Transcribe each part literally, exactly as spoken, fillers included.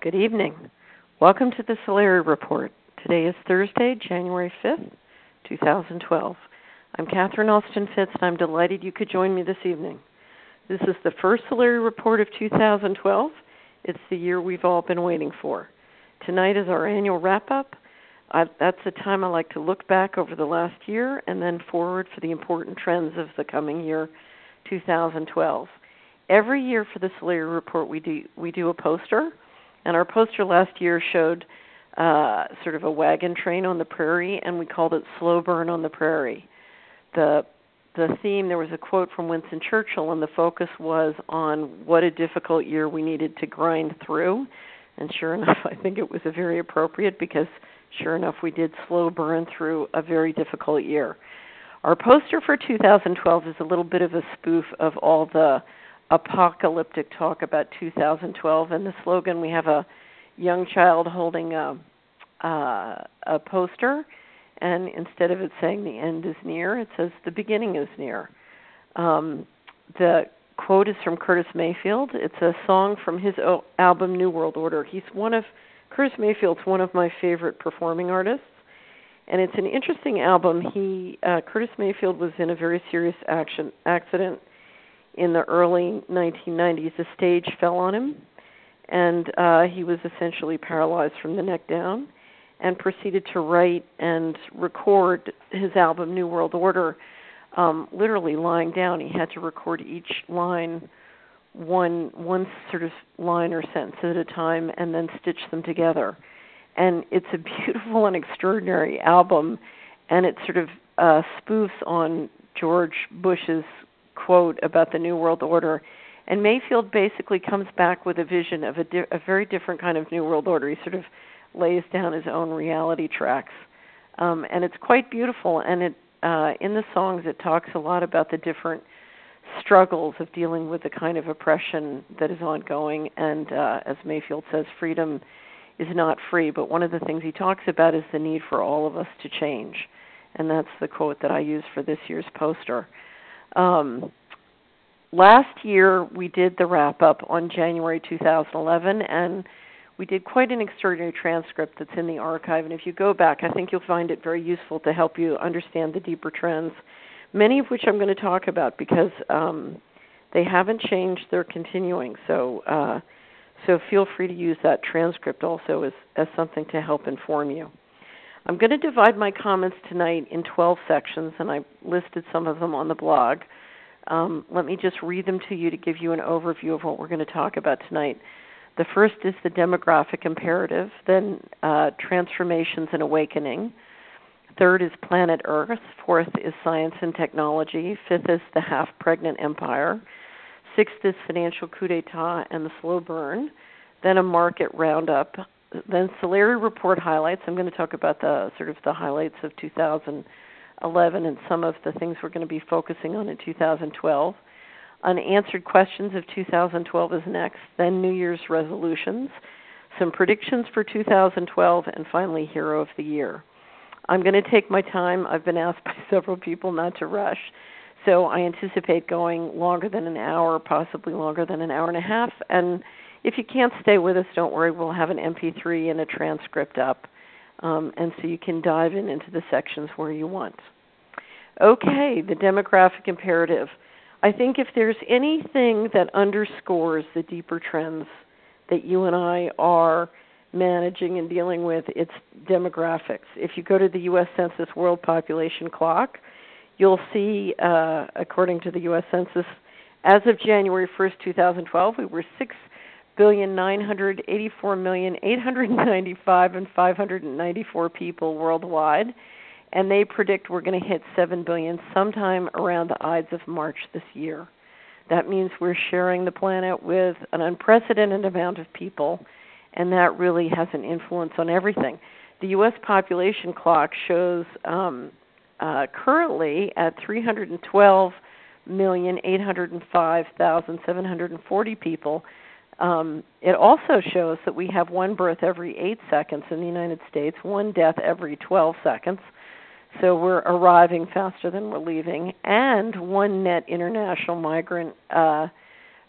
Good evening. Welcome to the Solari Report. Today is Thursday, January fifth, twenty twelve. I'm Catherine Austin Fitz, and I'm delighted you could join me this evening. This is the first Solari Report of two thousand twelve. It's the year we've all been waiting for. Tonight is our annual wrap-up. I, that's the time I like to look back over the last year and then forward for the important trends of the coming year, two thousand twelve. Every year for the Solari Report, we do we do a poster, and our poster last year showed uh, sort of a wagon train on the prairie, and we called it Slow Burn on the Prairie. The the theme, there was a quote from Winston Churchill, and the focus was on what a difficult year we needed to grind through. And sure enough, I think it was a very appropriate because sure enough, we did slow burn through a very difficult year. Our poster for two thousand twelve is a little bit of a spoof of all the apocalyptic talk about two thousand twelve, and the slogan, we have a young child holding a, uh, a poster, and instead of it saying the end is near, it says the beginning is near. Um, the quote is from Curtis Mayfield. It's a song from his album New World Order. He's one of, Curtis Mayfield's one of my favorite performing artists, and it's an interesting album. He, uh, Curtis Mayfield was in a very serious action, accident in the early nineteen nineties. A stage fell on him, and uh, he was essentially paralyzed from the neck down, and proceeded to write and record his album New World Order, um, literally lying down. He had to record each line, one one sort of line or sentence at a time, and then stitch them together. And it's a beautiful and extraordinary album, and it sort of uh, spoofs on George Bush's quote about the New World Order. And Mayfield basically comes back with a vision of a, di- a very different kind of New World Order. He sort of lays down his own reality tracks. Um, and it's quite beautiful. And it uh, in the songs, it talks a lot about the different struggles of dealing with the kind of oppression that is ongoing. And uh, as Mayfield says, freedom is not free. But one of the things he talks about is the need for all of us to change. And that's the quote that I use for this year's poster. Um, last year, we did the wrap-up on January two thousand eleven, and we did quite an extraordinary transcript that's in the archive. And if you go back, I think you'll find it very useful to help you understand the deeper trends, many of which I'm going to talk about because um, they haven't changed. They're continuing. So uh, so feel free to use that transcript also as, as something to help inform you. I'm going to divide my comments tonight in twelve sections, and I listed some of them on the blog. Um, let me just read them to you to give you an overview of what we're going to talk about tonight. The first is the demographic imperative, then uh, transformations and awakening. Third is planet Earth. Fourth is science and technology. Fifth is the half-pregnant empire. Sixth is financial coup d'etat and the slow burn. Then a market roundup. Then Solari Report highlights. I'm going to talk about the sort of the highlights of two thousand eleven and some of the things we're going to be focusing on in two thousand twelve. Unanswered questions of two thousand twelve is next. Then New Year's resolutions, some predictions for two thousand twelve, and finally Hero of the Year. I'm going to take my time. I've been asked by several people not to rush, so I anticipate going longer than an hour, possibly longer than an hour and a half. And if you can't stay with us, don't worry. We'll have an M P three and a transcript up, um, and so you can dive in into the sections where you want. Okay, the demographic imperative. I think if there's anything that underscores the deeper trends that you and I are managing and dealing with, it's demographics. If you go to the U S Census World Population Clock, you'll see, uh, according to the U S Census, as of January first, two thousand twelve, we were six billion nine hundred eighty-four million eight hundred ninety-five and five hundred ninety-four people worldwide, and they predict we're going to hit seven billion sometime around the Ides of March this year. That means we're sharing the planet with an unprecedented amount of people, and that really has an influence on everything. The U S population clock shows um, uh, currently at three hundred twelve million eight hundred five thousand seven hundred forty people. Um, it also shows that we have one birth every eight seconds in the United States, one death every twelve seconds. So we're arriving faster than we're leaving, and one net international migrant uh,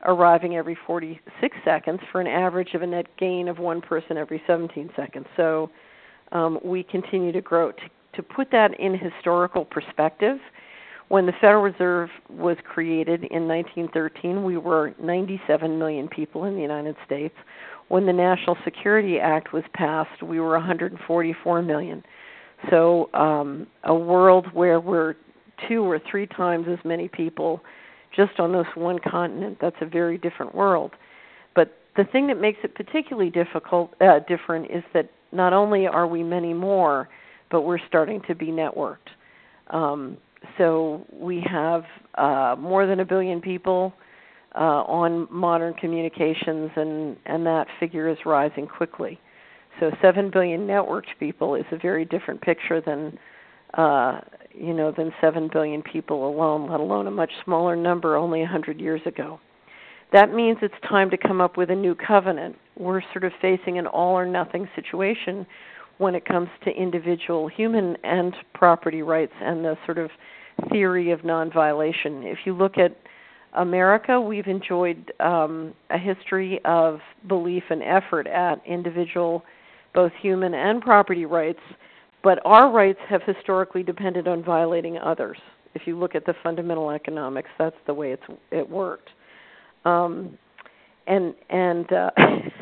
arriving every forty-six seconds for an average of a net gain of one person every seventeen seconds. So um, we continue to grow. To, to put that in historical perspective, when the Federal Reserve was created in nineteen thirteen, we were ninety-seven million people in the United States. When the National Security Act was passed, we were one hundred forty-four million. So um, a world where we're two or three times as many people just on this one continent, that's a very different world. But the thing that makes it particularly difficult, uh, different is that not only are we many more, but we're starting to be networked. Um, so we have uh, more than a billion people uh, on modern communications, and, and that figure is rising quickly. So seven billion networked people is a very different picture than uh, you know, than seven billion people alone, let alone a much smaller number only one hundred years ago. That means it's time to come up with a new covenant. We're sort of facing an all-or-nothing situation when it comes to individual human and property rights and the sort of theory of non-violation. If you look at America, we've enjoyed um, a history of belief and effort at individual, both human and property rights, but our rights have historically depended on violating others. If you look at the fundamental economics, that's the way it's it worked. Um, and and uh,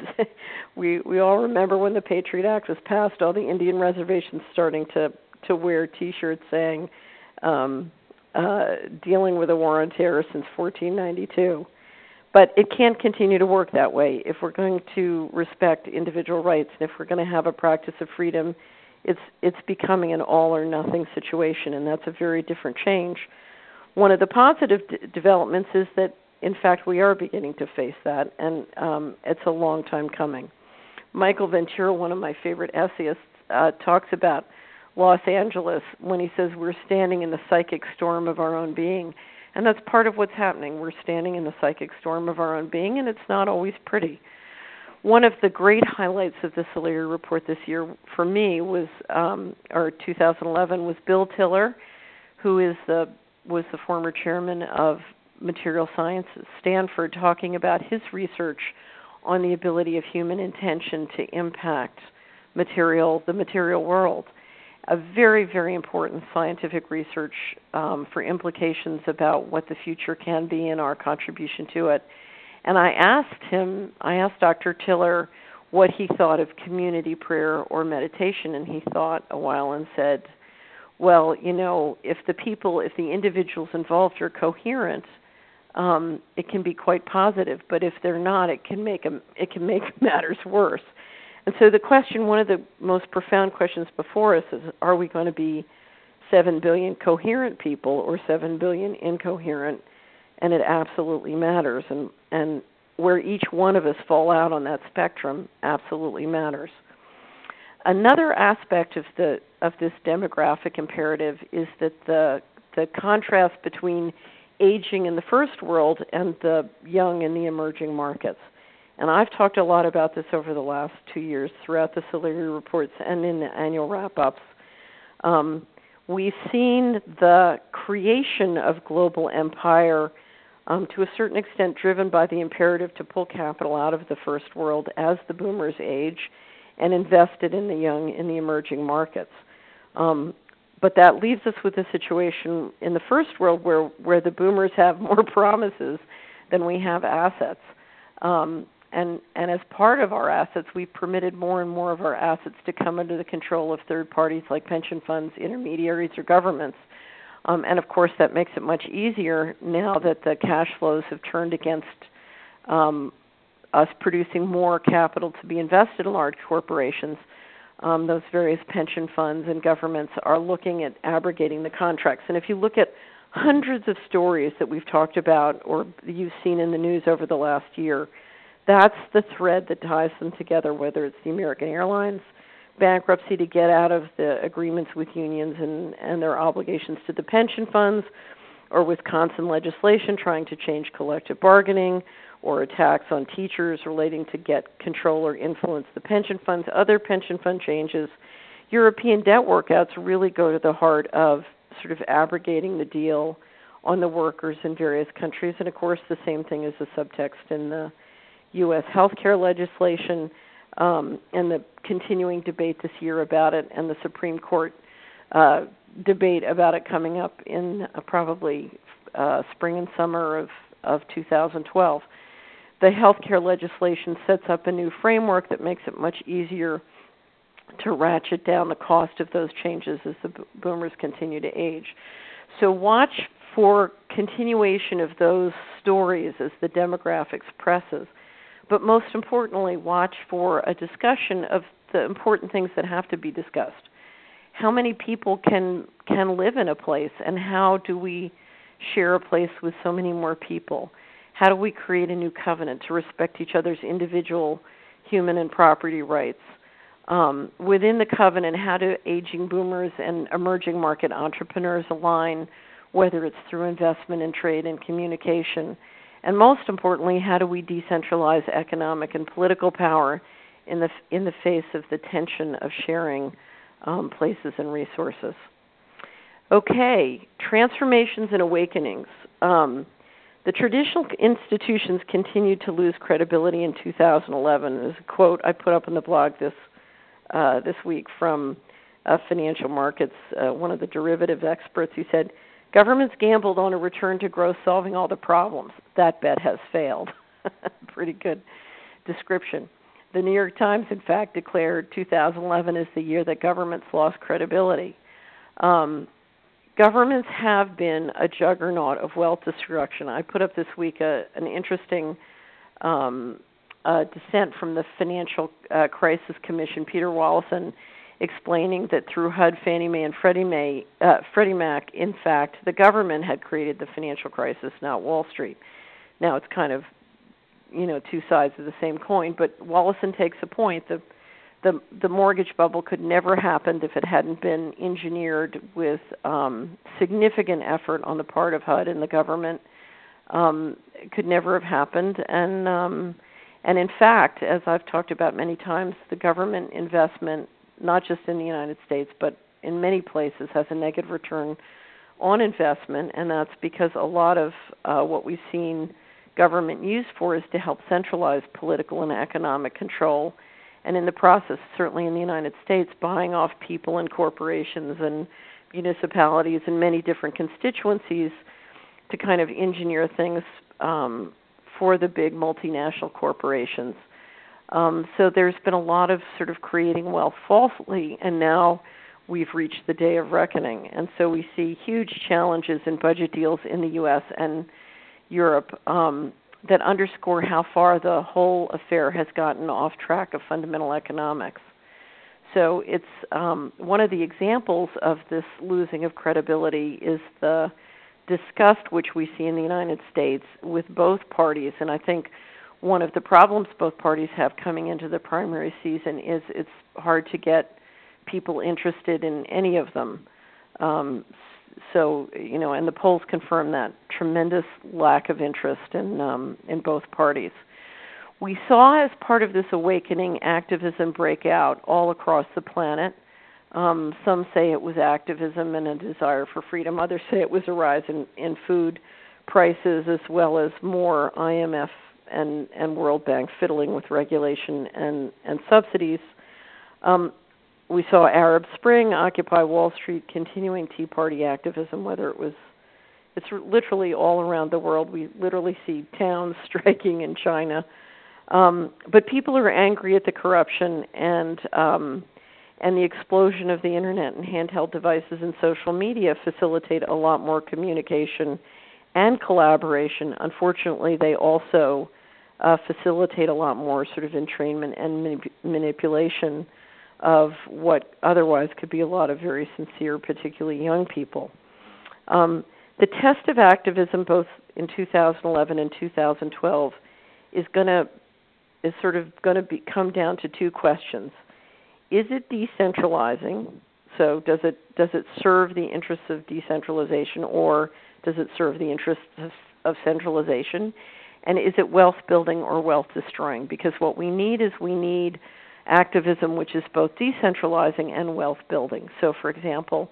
we we all remember when the Patriot Act was passed, all the Indian reservations starting to to wear T-shirts saying um, uh, "Dealing with a war on terror since fourteen ninety-two." But it can't continue to work that way if we're going to respect individual rights and if we're going to have a practice of freedom. It's it's becoming an all-or-nothing situation, and that's a very different change. One of the positive d- developments is that, in fact, we are beginning to face that, and um, it's a long time coming. Michael Ventura, one of my favorite essayists, uh, talks about Los Angeles when he says we're standing in the psychic storm of our own being, and that's part of what's happening. We're standing in the psychic storm of our own being, and it's not always pretty. One of the great highlights of the S'Leary Report this year for me was, um, or two thousand eleven, was Bill Tiller, who is the was the former chairman of Material Science at Stanford, talking about his research on the ability of human intention to impact material, the material world. A very, very important scientific research um, for implications about what the future can be and our contribution to it. And I asked him, I asked Doctor Tiller what he thought of community prayer or meditation, and he thought a while and said, well, you know, if the people, if the individuals involved are coherent, um, it can be quite positive, but if they're not, it can make them, it can make matters worse. And so the question, one of the most profound questions before us is, are we going to be seven billion coherent people or seven billion incoherent? And it absolutely matters, and, and where each one of us fall out on that spectrum absolutely matters. Another aspect of the of this demographic imperative is that the the contrast between aging in the first world and the young in the emerging markets. And I've talked a lot about this over the last two years throughout the S'Leary reports and in the annual wrap-ups. Um, we've seen the creation of global empire Um, to a certain extent driven by the imperative to pull capital out of the first world as the boomers age and invest it in the young, in the emerging markets. Um, but that leaves us with a situation in the first world where, where the boomers have more promises than we have assets. Um, and, and as part of our assets, we've permitted more and more of our assets to come under the control of third parties like pension funds, intermediaries, or governments. Um, and, of course, that makes it much easier now that the cash flows have turned against um, us producing more capital to be invested in large corporations. Um, those various pension funds and governments are looking at abrogating the contracts. And if you look at hundreds of stories that we've talked about or you've seen in the news over the last year, that's the thread that ties them together, whether it's the American Airlines bankruptcy to get out of the agreements with unions and, and their obligations to the pension funds, or Wisconsin legislation trying to change collective bargaining, or attacks on teachers relating to get control or influence the pension funds, other pension fund changes. European debt workouts really go to the heart of sort of abrogating the deal on the workers in various countries. And, of course, the same thing is the subtext in the U S healthcare legislation um, and the continuing debate this year about it, and the Supreme Court uh, debate about it coming up in uh, probably uh, spring and summer of, of two thousand twelve. The healthcare legislation sets up a new framework that makes it much easier to ratchet down the cost of those changes as the boomers continue to age. So watch for continuation of those stories as the demographics presses. But most importantly, watch for a discussion of the important things that have to be discussed. How many people can can live in a place, and how do we share a place with so many more people? How do we create a new covenant to respect each other's individual human and property rights? Um, within the covenant, how do aging boomers and emerging market entrepreneurs align, whether it's through investment in trade and communication? And most importantly, how do we decentralize economic and political power in the in the face of the tension of sharing um, places and resources? Okay, transformations and awakenings. Um, the traditional institutions continued to lose credibility in two thousand eleven. There's a quote I put up on the blog this uh, this week from uh, Financial Markets, uh, one of the derivative experts. He said, "Governments gambled on a return to growth solving all the problems. That bet has failed." Pretty good description. The New York Times, in fact, declared two thousand eleven is the year that governments lost credibility. Um, governments have been a juggernaut of wealth destruction. I put up this week a, an interesting um, uh, dissent from the Financial uh, Crisis Commission, Peter Wallison, explaining that through H U D, Fannie Mae, and Freddie, Mae, uh, Freddie Mac, in fact, the government had created the financial crisis, not Wall Street. Now, it's kind of, you know, two sides of the same coin, but Wallison takes a point. The, the, the mortgage bubble could never have happened if it hadn't been engineered with um, significant effort on the part of H U D and the government. Um, it could never have happened. And, um, and in fact, as I've talked about many times, the government investment, not just in the United States, but in many places, has a negative return on investment, and that's because a lot of uh, what we've seen government used for is to help centralize political and economic control, and in the process, certainly in the United States, buying off people and corporations and municipalities and many different constituencies to kind of engineer things um, for the big multinational corporations. Um, so there's been a lot of sort of creating wealth falsely, and now we've reached the day of reckoning. And so we see huge challenges in budget deals in the U S and Europe um, that underscore how far the whole affair has gotten off track of fundamental economics. So it's um, one of the examples of this losing of credibility is the disgust which we see in the United States with both parties, and I think one of the problems both parties have coming into the primary season is it's hard to get people interested in any of them. Um, so, you know, and the polls confirm that tremendous lack of interest in um, in both parties. We saw as part of this awakening activism break out all across the planet. Um, some say it was activism and a desire for freedom. Others say it was a rise in, in food prices, as well as more I M F and, and World Bank fiddling with regulation and, and subsidies. Um, we saw Arab Spring, Occupy Wall Street, continuing Tea Party activism, whether it was, it's literally all around the world. We literally see towns striking in China. Um, but people are angry at the corruption and um, and the explosion of the internet and handheld devices and social media facilitate a lot more communication and collaboration. Unfortunately, they also uh, facilitate a lot more sort of entrainment and manip- manipulation of what otherwise could be a lot of very sincere, particularly young people. Um, the test of activism, both in two thousand eleven and two thousand twelve, is going to is sort of going to be come down to two questions. Is it decentralizing? So does it does it serve the interests of decentralization, or does it serve the interests of, of centralization? And is it wealth building or wealth destroying? Because what we need is we need activism which is both decentralizing and wealth building. So, for example,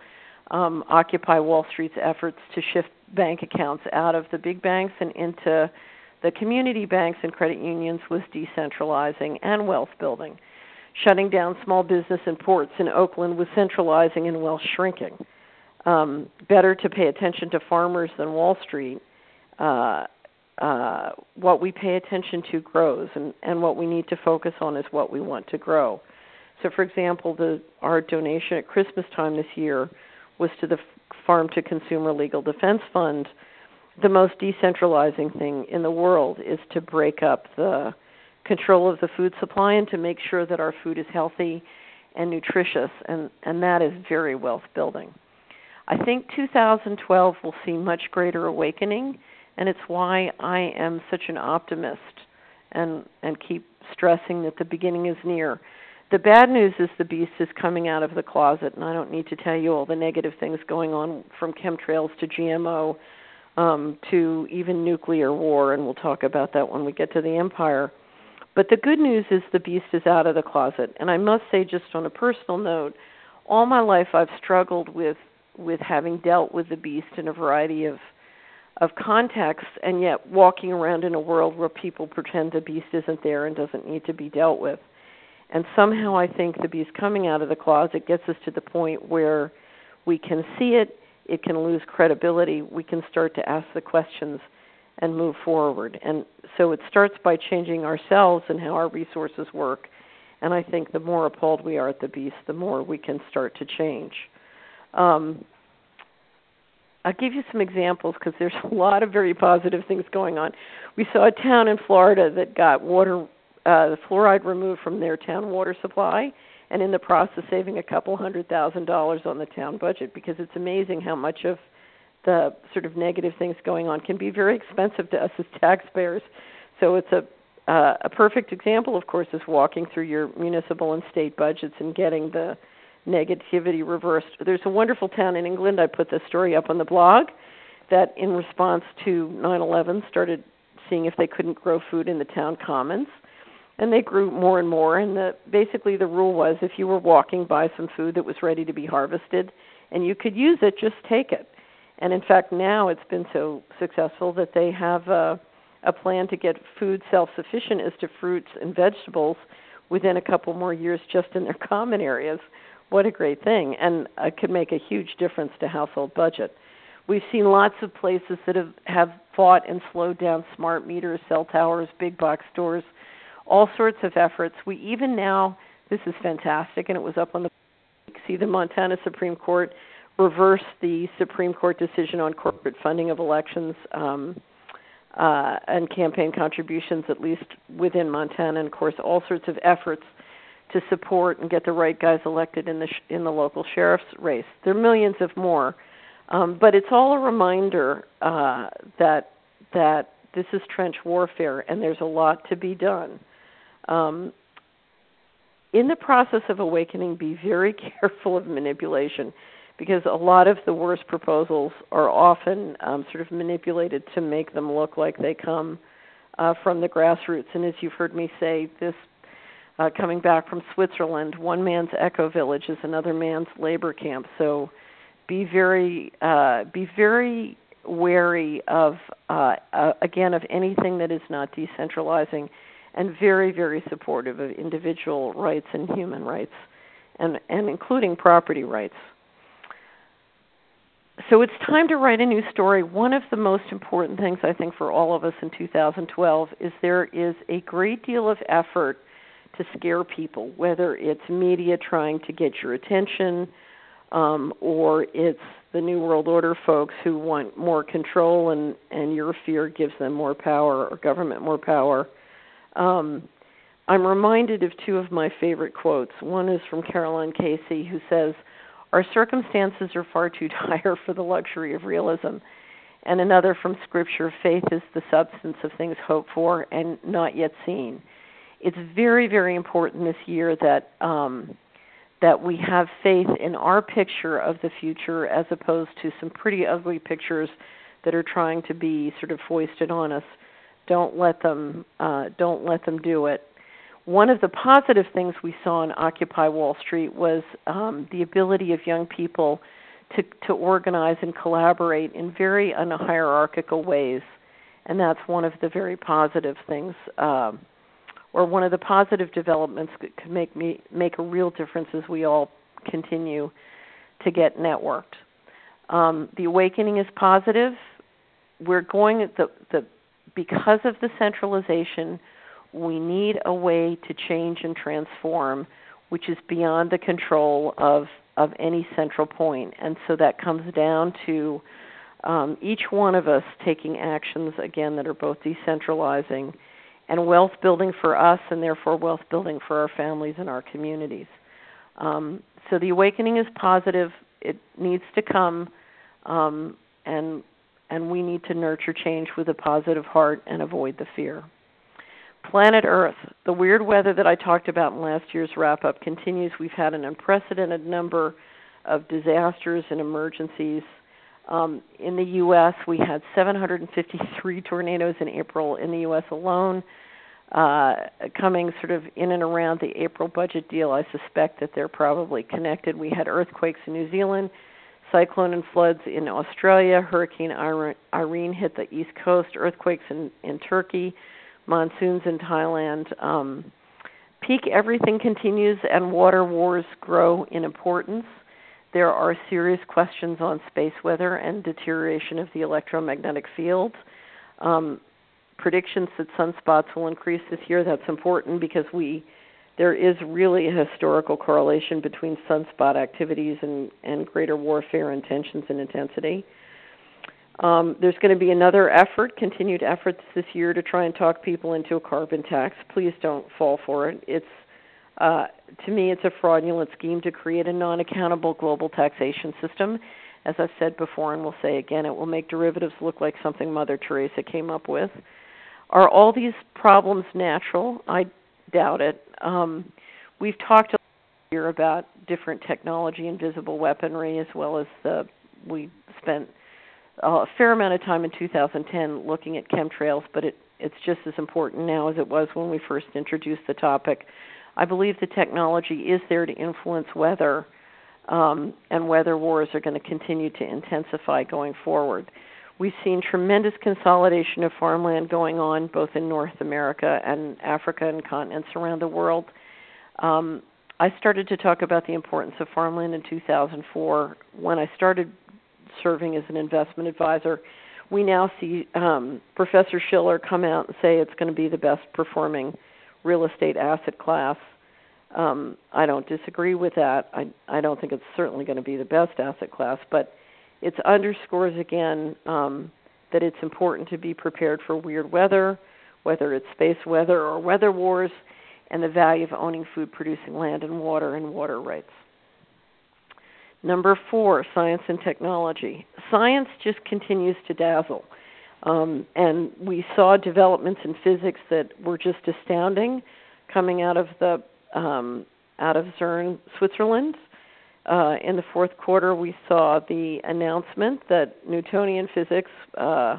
um, Occupy Wall Street's efforts to shift bank accounts out of the big banks and into the community banks and credit unions was decentralizing and wealth building. Shutting down small business and ports in Oakland was centralizing and wealth shrinking. Um, better to pay attention to farmers than Wall Street. Uh, uh, what we pay attention to grows, and, and what we need to focus on is what we want to grow. So, for example, the, our donation at Christmas time this year was to the Farm to Consumer Legal Defense Fund. The most decentralizing thing in the world is to break up the control of the food supply and to make sure that our food is healthy and nutritious, and, and that is very wealth building. I think two thousand twelve will see much greater awakening, and it's why I am such an optimist and, and keep stressing that the beginning is near. The bad news is the beast is coming out of the closet, and I don't need to tell you all the negative things going on from chemtrails to G M O um, to even nuclear war, and we'll talk about that when we get to the empire. But the good news is the beast is out of the closet. And I must say, just on a personal note, all my life I've struggled with, with having dealt with the beast in a variety of, of contexts, and yet walking around in a world where people pretend the beast isn't there and doesn't need to be dealt with. And somehow I think the beast coming out of the closet gets us to the point where we can see it, it can lose credibility, we can start to ask the questions and move forward. And so it starts by changing ourselves and how our resources work. And I think the more appalled we are at the beast, the more we can start to change. Um, I'll give you some examples because there's a lot of very positive things going on. We saw a town in Florida that got water, uh, the fluoride removed from their town water supply, and in the process saving a couple hundred thousand dollars on the town budget, because it's amazing how much of the sort of negative things going on can be very expensive to us as taxpayers. So it's a uh, a perfect example, of course, is walking through your municipal and state budgets and getting the negativity reversed. There's a wonderful town in England, I put this story up on the blog, that in response to nine eleven started seeing if they couldn't grow food in the town commons. And they grew more and more, and the, basically the rule was if you were walking by some food that was ready to be harvested and you could use it, just take it. And in fact, now it's been so successful that they have a, a plan to get food self-sufficient as to fruits and vegetables within a couple more years just in their common areas. What a great thing. And it could make a huge difference to household budget. We've seen lots of places that have, have fought and slowed down smart meters, cell towers, big box stores, all sorts of efforts. We even now, this is fantastic, and it was up on the, see the Montana Supreme Court reverse the Supreme Court decision on corporate funding of elections um, uh, and campaign contributions, at least within Montana, and of course all sorts of efforts to support and get the right guys elected in the sh- in the local sheriff's race. There are millions of more, um, but it's all a reminder uh, that that this is trench warfare, and there's a lot to be done. Um, in the process of awakening, be very careful of manipulation, because a lot of the worst proposals are often um, sort of manipulated to make them look like they come uh, from the grassroots. And as you've heard me say, this uh, coming back from Switzerland, one man's eco village is another man's labor camp. So be very, uh, be very wary of, uh, uh, again, of anything that is not decentralizing, and very, very supportive of individual rights and human rights, and, and including property rights. So it's time to write a new story. One of the most important things, I think, for all of us in two thousand twelve is there is a great deal of effort to scare people, whether it's media trying to get your attention, um, or it's the New World Order folks who want more control, and, and your fear gives them more power, or government more power. Um, I'm reminded of two of my favorite quotes. One is from Caroline Casey, who says, "Our circumstances are far too dire for the luxury of realism." And another from Scripture, "Faith is the substance of things hoped for and not yet seen." It's very, very important this year that um, that we have faith in our picture of the future, as opposed to some pretty ugly pictures that are trying to be sort of foisted on us. Don't let them, uh, don't let them do it. One of the positive things we saw in Occupy Wall Street was um, the ability of young people to, to organize and collaborate in very unhierarchical ways. And that's one of the very positive things, um, or one of the positive developments that could make me make a real difference as we all continue to get networked. Um, the awakening is positive. We're going at the, the because of the centralization, we need a way to change and transform, which is beyond the control of, of any central point. And so that comes down to um, each one of us taking actions, again, that are both decentralizing and wealth building for us, and therefore wealth building for our families and our communities. Um, so the awakening is positive. It needs to come, um, and and we need to nurture change with a positive heart and avoid the fear. Planet Earth, the weird weather that I talked about in last year's wrap-up continues. We've had an unprecedented number of disasters and emergencies. Um, in the U S, we had seven hundred fifty-three tornadoes in April in the U S alone. Uh, coming sort of in and around the April budget deal, I suspect that they're probably connected. We had earthquakes in New Zealand, cyclone and floods in Australia, Hurricane Irene hit the East Coast, earthquakes in, in Turkey, monsoons in Thailand. Um, peak everything continues, and water wars grow in importance. There are serious questions on space weather and deterioration of the electromagnetic field. Um, predictions that sunspots will increase this year, that's important because we there is really a historical correlation between sunspot activities and, and greater warfare intentions and intensity. Um, there's going to be another effort, continued efforts this year to try and talk people into a carbon tax. Please don't fall for it. It's uh, to me, it's a fraudulent scheme to create a non-accountable global taxation system. As I've said before and will say again, it will make derivatives look like something Mother Teresa came up with. Are all these problems natural? I doubt it. Um, we've talked a lot here about different technology, invisible weaponry, as well as the, we spent a fair amount of time in two thousand ten looking at chemtrails, but it, it's just as important now as it was when we first introduced the topic. I believe the technology is there to influence weather, um, and weather wars are going to continue to intensify going forward. We've seen tremendous consolidation of farmland going on both in North America and Africa and continents around the world. Um, I started to talk about the importance of farmland in two thousand four. When I started serving as an investment advisor, we now see um, Professor Schiller come out and say it's going to be the best performing real estate asset class. Um, I don't disagree with that. I, I don't think it's certainly going to be the best asset class, but it underscores again um, that it's important to be prepared for weird weather, whether it's space weather or weather wars, and the value of owning food-producing land and water and water rights. Number four, science and technology. Science just continues to dazzle. Um, and we saw developments in physics that were just astounding coming out of the um, out of CERN, Switzerland. Uh, in the fourth quarter, we saw the announcement that Newtonian physics uh,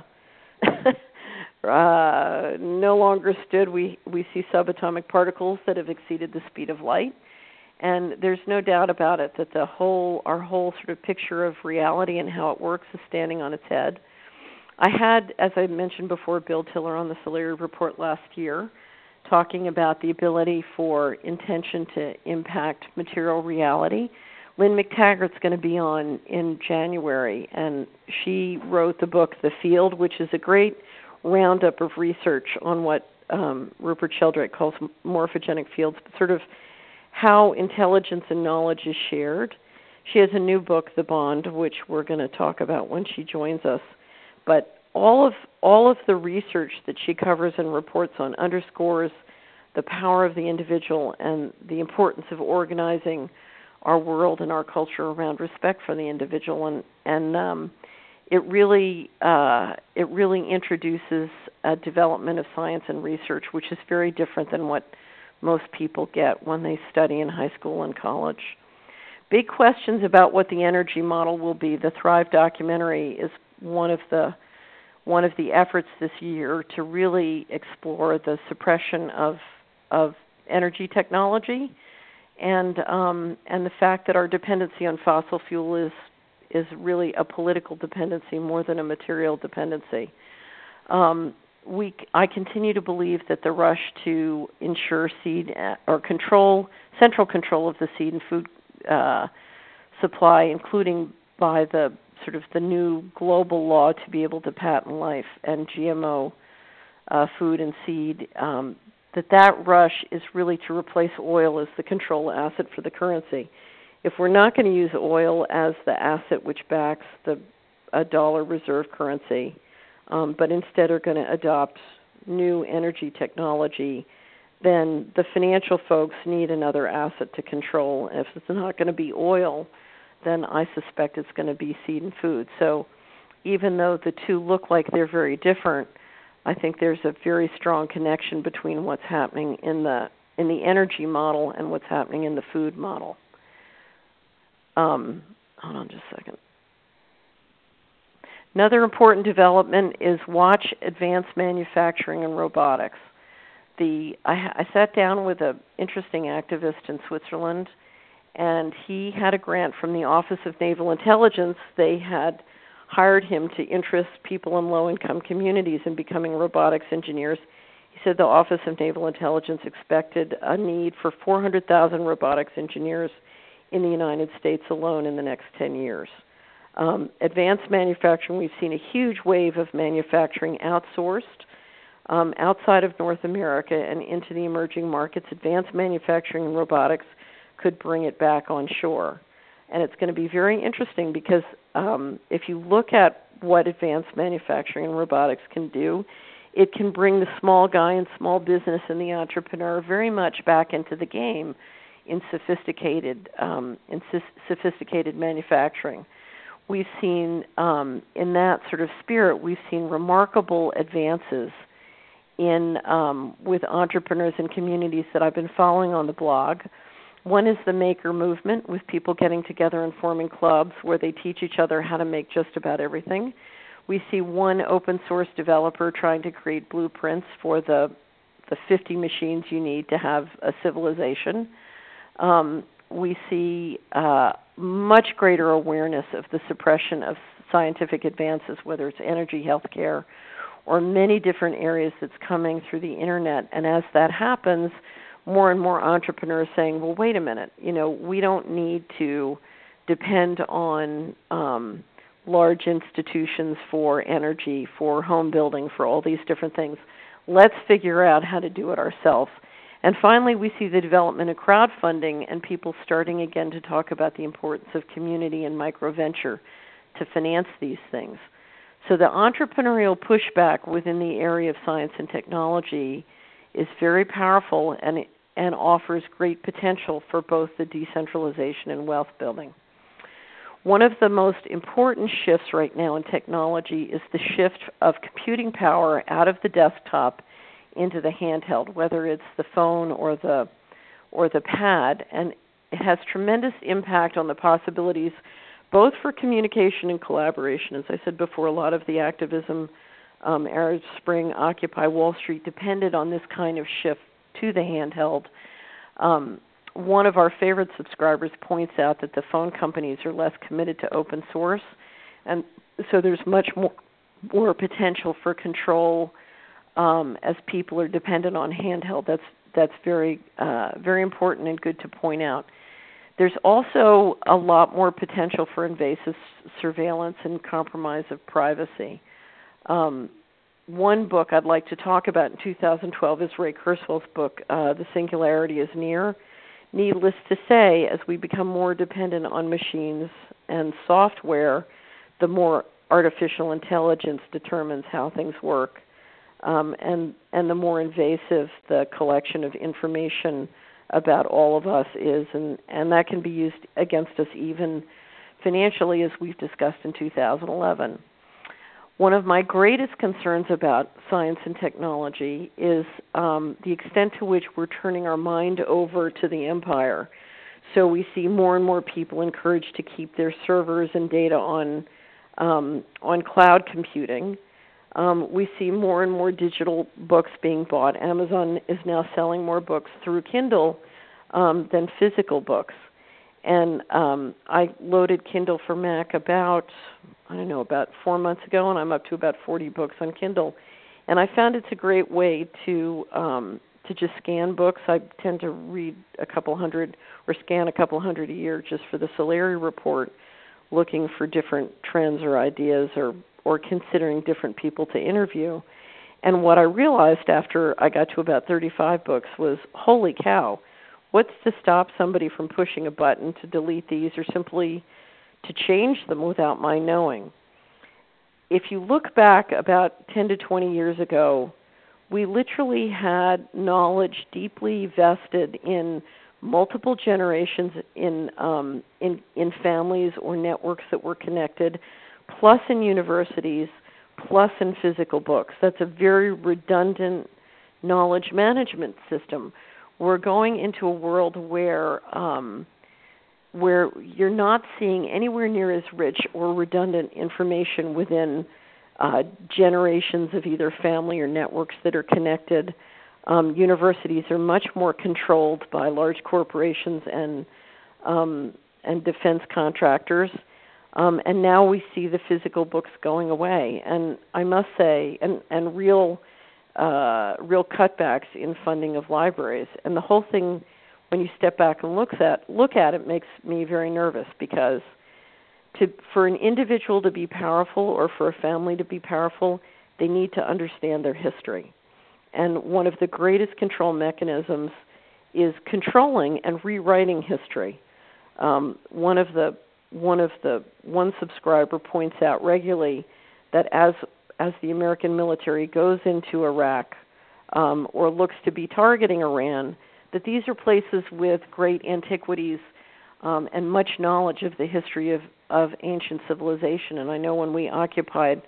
uh, no longer stood. We we see subatomic particles that have exceeded the speed of light, and there's no doubt about it that the whole our whole sort of picture of reality and how it works is standing on its head. I had, as I mentioned before, Bill Tiller on the Solari Report last year, talking about the ability for intention to impact material reality. Lynn McTaggart's going to be on in January, and she wrote the book The Field, which is a great roundup of research on what um, Rupert Sheldrake calls morphogenic fields, sort of how intelligence and knowledge is shared. She has a new book, The Bond, which we're going to talk about when she joins us. But all of all of the research that she covers and reports on underscores the power of the individual and the importance of organizing our world and our culture around respect for the individual, and and um, it really uh, it really introduces a development of science and research, which is very different than what most people get when they study in high school and college. Big questions about what the energy model will be. The Thrive documentary is one of the one of the efforts this year to really explore the suppression of of energy technology, and um, and the fact that our dependency on fossil fuel is is really a political dependency more than a material dependency. Um, we, I continue to believe that the rush to ensure seed or control, central control of the seed and food uh, supply, including by the sort of the new global law to be able to patent life and G M O uh, food and seed, um, that that rush is really to replace oil as the control asset for the currency. If we're not going to use oil as the asset which backs the a dollar reserve currency, um, but instead are going to adopt new energy technology, then the financial folks need another asset to control. If it's not going to be oil, then I suspect it's going to be seed and food. So even though the two look like they're very different, I think there's a very strong connection between what's happening in the in the energy model and what's happening in the food model. Um, hold on just a second. Another important development is watch advanced manufacturing and robotics. The I, I sat down with an interesting activist in Switzerland, and he had a grant from the Office of Naval Intelligence. They had hired him to interest people in low-income communities in becoming robotics engineers. He said the Office of Naval Intelligence expected a need for four hundred thousand robotics engineers in the United States alone in the next ten years. Um, advanced manufacturing, we've seen a huge wave of manufacturing outsourced um, outside of North America and into the emerging markets. Advanced manufacturing and robotics could bring it back on shore. And it's going to be very interesting because um, if you look at what advanced manufacturing and robotics can do, it can bring the small guy and small business and the entrepreneur very much back into the game in sophisticated um, in sophisticated manufacturing. We've seen, um, in that sort of spirit, we've seen remarkable advances in um, with entrepreneurs and communities that I've been following on the blog. One is the maker movement, with people getting together and forming clubs where they teach each other how to make just about everything. We see one open source developer trying to create blueprints for the the fifty machines you need to have a civilization. Um, we see uh, much greater awareness of the suppression of scientific advances, whether it's energy, healthcare, or many different areas that's coming through the internet. And as that happens, more and more entrepreneurs saying, well, wait a minute, you know, we don't need to depend on um, large institutions for energy, for home building, for all these different things. Let's figure out how to do it ourselves. And finally, we see the development of crowdfunding and people starting again to talk about the importance of community and microventure to finance these things. So the entrepreneurial pushback within the area of science and technology is very powerful and and offers great potential for both the decentralization and wealth building. One of the most important shifts right now in technology is the shift of computing power out of the desktop into the handheld, whether it's the phone or the or the pad, and it has tremendous impact on the possibilities both for communication and collaboration. As I said before, a lot of the activism, um, Arab Spring, Occupy Wall Street, depended on this kind of shift to the handheld. Um, one of our favorite subscribers points out that the phone companies are less committed to open source, and so there's much more, more potential for control um, as people are dependent on handheld. That's that's very uh, very important and good to point out. There's also a lot more potential for invasive surveillance and compromise of privacy. Um, one book I'd like to talk about in two thousand twelve is Ray Kurzweil's book, uh, The Singularity is Near. Needless to say, as we become more dependent on machines and software, the more artificial intelligence determines how things work, um, and, and the more invasive the collection of information about all of us is, and, and that can be used against us even financially, as we've discussed in two thousand eleven. One of my greatest concerns about science and technology is um, the extent to which we're turning our mind over to the empire. So we see more and more people encouraged to keep their servers and data on um, on cloud computing. Um, we see more and more digital books being bought. Amazon is now selling more books through Kindle um, than physical books. And um, I loaded Kindle for Mac about, I don't know, about four months ago, and I'm up to about forty books on Kindle. And I found it's a great way to um, to just scan books. I tend to read a couple hundred or scan a couple hundred a year just for the Solari Report, looking for different trends or ideas or, or considering different people to interview. And what I realized after I got to about thirty-five books was, holy cow, what's to stop somebody from pushing a button to delete these or simply to change them without my knowing? If you look back about ten to twenty years ago, we literally had knowledge deeply vested in multiple generations in um, in in families or networks that were connected, plus in universities, plus in physical books. That's a very redundant knowledge management system. We're going into a world where um, where you're not seeing anywhere near as rich or redundant information within uh, generations of either family or networks that are connected. Um, universities are much more controlled by large corporations and um, and defense contractors. Um, and now we see the physical books going away. And I must say, and, and real uh, real cutbacks in funding of libraries. And the whole thing, when you step back and look at look at it, makes me very nervous, because to for an individual to be powerful or for a family to be powerful, they need to understand their history. And one of the greatest control mechanisms is controlling and rewriting history. Um, one of the one of the one subscriber points out regularly that as as the American military goes into Iraq um, or looks to be targeting Iran, that these are places with great antiquities um, and much knowledge of the history of, of ancient civilization. And I know when we occupied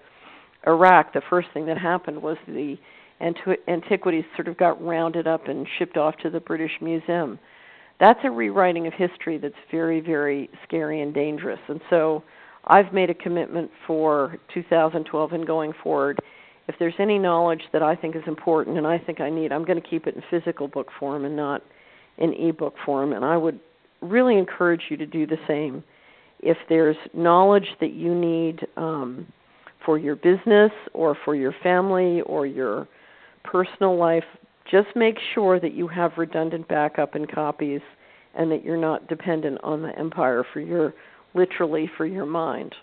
Iraq, the first thing that happened was the antiqu- antiquities sort of got rounded up and shipped off to the British Museum. That's a rewriting of history that's very, very scary and dangerous. And so I've made a commitment for two thousand twelve and going forward. If there's any knowledge that I think is important and I think I need, I'm going to keep it in physical book form and not in e-book form. And I would really encourage you to do the same. If there's knowledge that you need um, for your business or for your family or your personal life, just make sure that you have redundant backup and copies and that you're not dependent on the empire for your, literally for your mind.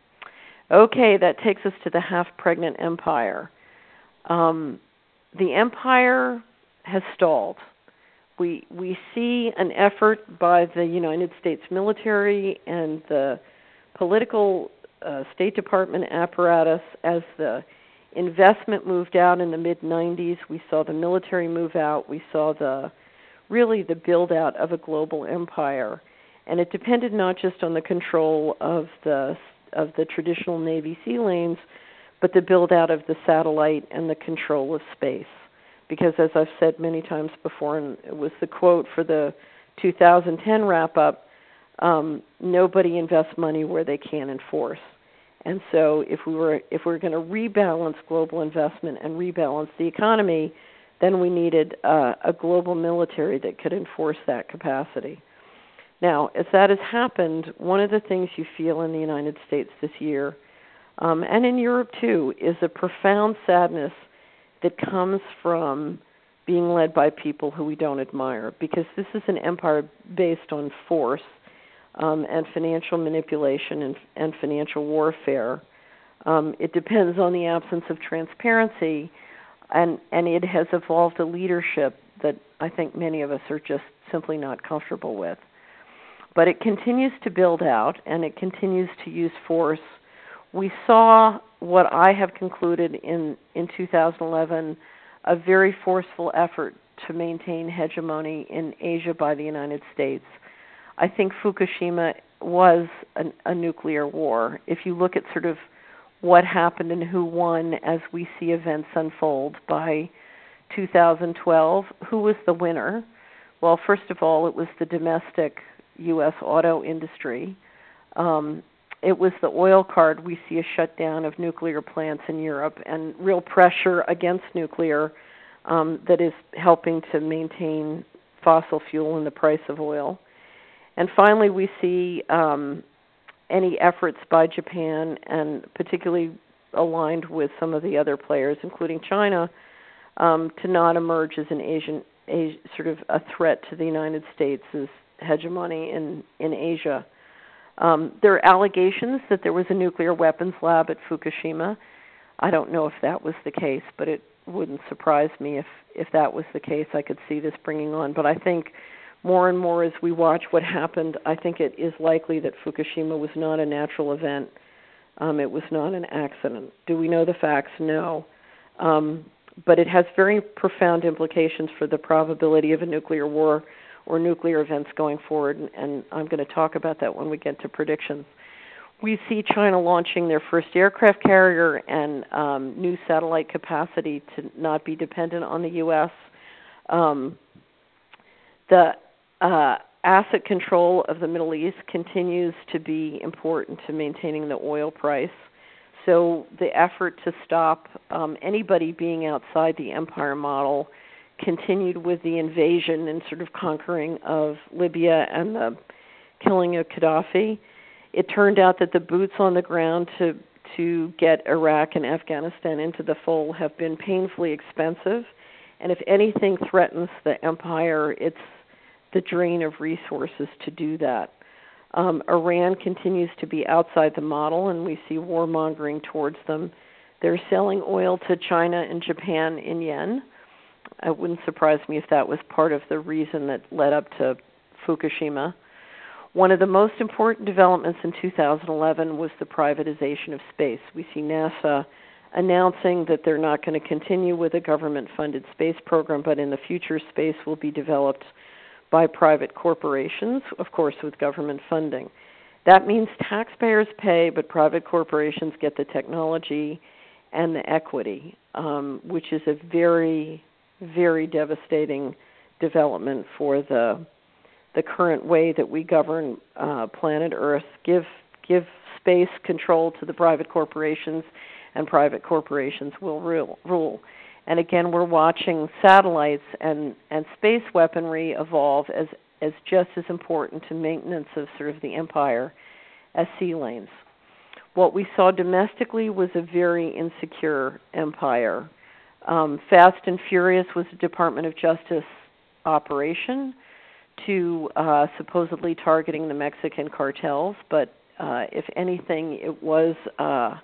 Okay, that takes us to the half-pregnant empire. Um, the empire has stalled. We we see an effort by the United States military and the political uh, State Department apparatus. As the investment moved out in the mid nineties, we saw the military move out. We saw the really the build-out of a global empire. And it depended not just on the control of the of the traditional Navy sea lanes, but the build-out of the satellite and the control of space. Because as I've said many times before, and it was the quote for the two thousand ten wrap-up, um, nobody invests money where they can't enforce. And so if we were if we were going to rebalance global investment and rebalance the economy, then we needed uh, a global military that could enforce that capacity. Now, as that has happened, one of the things you feel in the United States this year, um, and in Europe too, is a profound sadness that comes from being led by people who we don't admire, because this is an empire based on force um, and financial manipulation and, and financial warfare. Um, it depends on the absence of transparency, and, and it has evolved a leadership that I think many of us are just simply not comfortable with. But it continues to build out, and it continues to use force. We saw what I have concluded in, in two thousand eleven, a very forceful effort to maintain hegemony in Asia by the United States. I think Fukushima was an, a nuclear war. If you look at sort of what happened and who won as we see events unfold by two thousand twelve, who was the winner? Well, first of all, it was the domestic U S auto industry. Um, it was the oil card. We see a shutdown of nuclear plants in Europe and real pressure against nuclear um, that is helping to maintain fossil fuel and the price of oil. And finally, we see um, any efforts by Japan, and particularly aligned with some of the other players, including China, um, to not emerge as an Asian, Asia, sort of a threat to the United States' hegemony in, in Asia. Um, there are allegations that there was a nuclear weapons lab at Fukushima. I don't know if that was the case, but it wouldn't surprise me if, if that was the case. I could see this bringing on. But I think more and more as we watch what happened, I think it is likely that Fukushima was not a natural event. Um, it was not an accident. Do we know the facts? No. Um, but it has very profound implications for the probability of a nuclear war or nuclear events going forward, and, and I'm going to talk about that when we get to predictions. We see China launching their first aircraft carrier and um, new satellite capacity to not be dependent on the U S. Um, the uh, asset control of the Middle East continues to be important to maintaining the oil price. So the effort to stop um, anybody being outside the empire model continued with the invasion and sort of conquering of Libya and the killing of Gaddafi. It turned out that the boots on the ground to to get Iraq and Afghanistan into the fold have been painfully expensive, and if anything threatens the empire, it's the drain of resources to do that. Um, Iran continues to be outside the model, and we see warmongering towards them. They're selling oil to China and Japan in yen. It wouldn't surprise me if that was part of the reason that led up to Fukushima. One of the most important developments in two thousand eleven was the privatization of space. We see NASA announcing that they're not going to continue with a government-funded space program, but in the future, space will be developed by private corporations, of course, with government funding. That means taxpayers pay, but private corporations get the technology and the equity, um, which is a very very devastating development for the the current way that we govern uh, planet Earth. Give give space control to the private corporations, and private corporations will rule. rule. And again, we're watching satellites and, and space weaponry evolve as, as just as important to maintenance of sort of the empire as sea lanes. What we saw domestically was a very insecure empire. Um, Fast and Furious was a Department of Justice operation to uh, supposedly targeting the Mexican cartels, but uh, if anything, it was uh,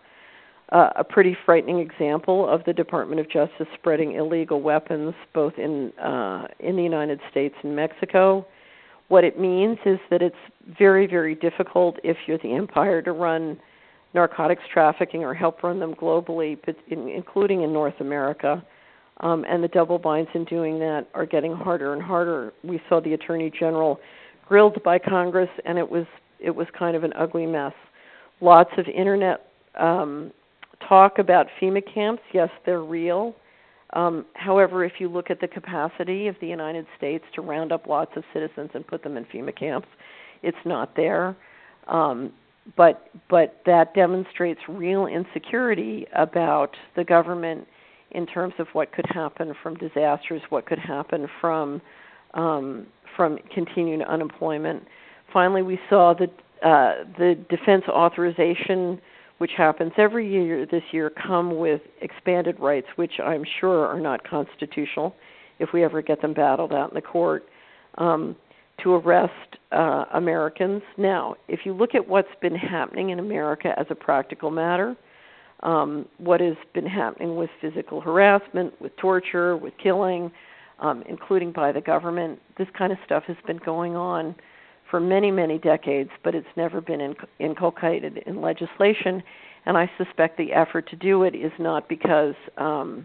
a pretty frightening example of the Department of Justice spreading illegal weapons both in uh, in the United States and Mexico. What it means is that it's very, very difficult if you're the empire to run narcotics trafficking or help run them globally, but in, including in North America. Um, and the double binds in doing that are getting harder and harder. We saw the Attorney General grilled by Congress, and it was it was kind of an ugly mess. Lots of internet um, talk about FEMA camps. Yes, they're real. Um, however, if you look at the capacity of the United States to round up lots of citizens and put them in FEMA camps, it's not there. Um, but but that demonstrates real insecurity about the government in terms of what could happen from disasters, what could happen from um, from continued unemployment. Finally, we saw the uh, the defense authorization, which happens every year this year, come with expanded rights, which I'm sure are not constitutional if we ever get them battled out in the court, um, to arrest uh, Americans. Now, if you look at what's been happening in America as a practical matter, um, what has been happening with physical harassment, with torture, with killing, um, including by the government, this kind of stuff has been going on for many, many decades, but it's never been inc- inculcated in legislation. And I suspect the effort to do it is not because um,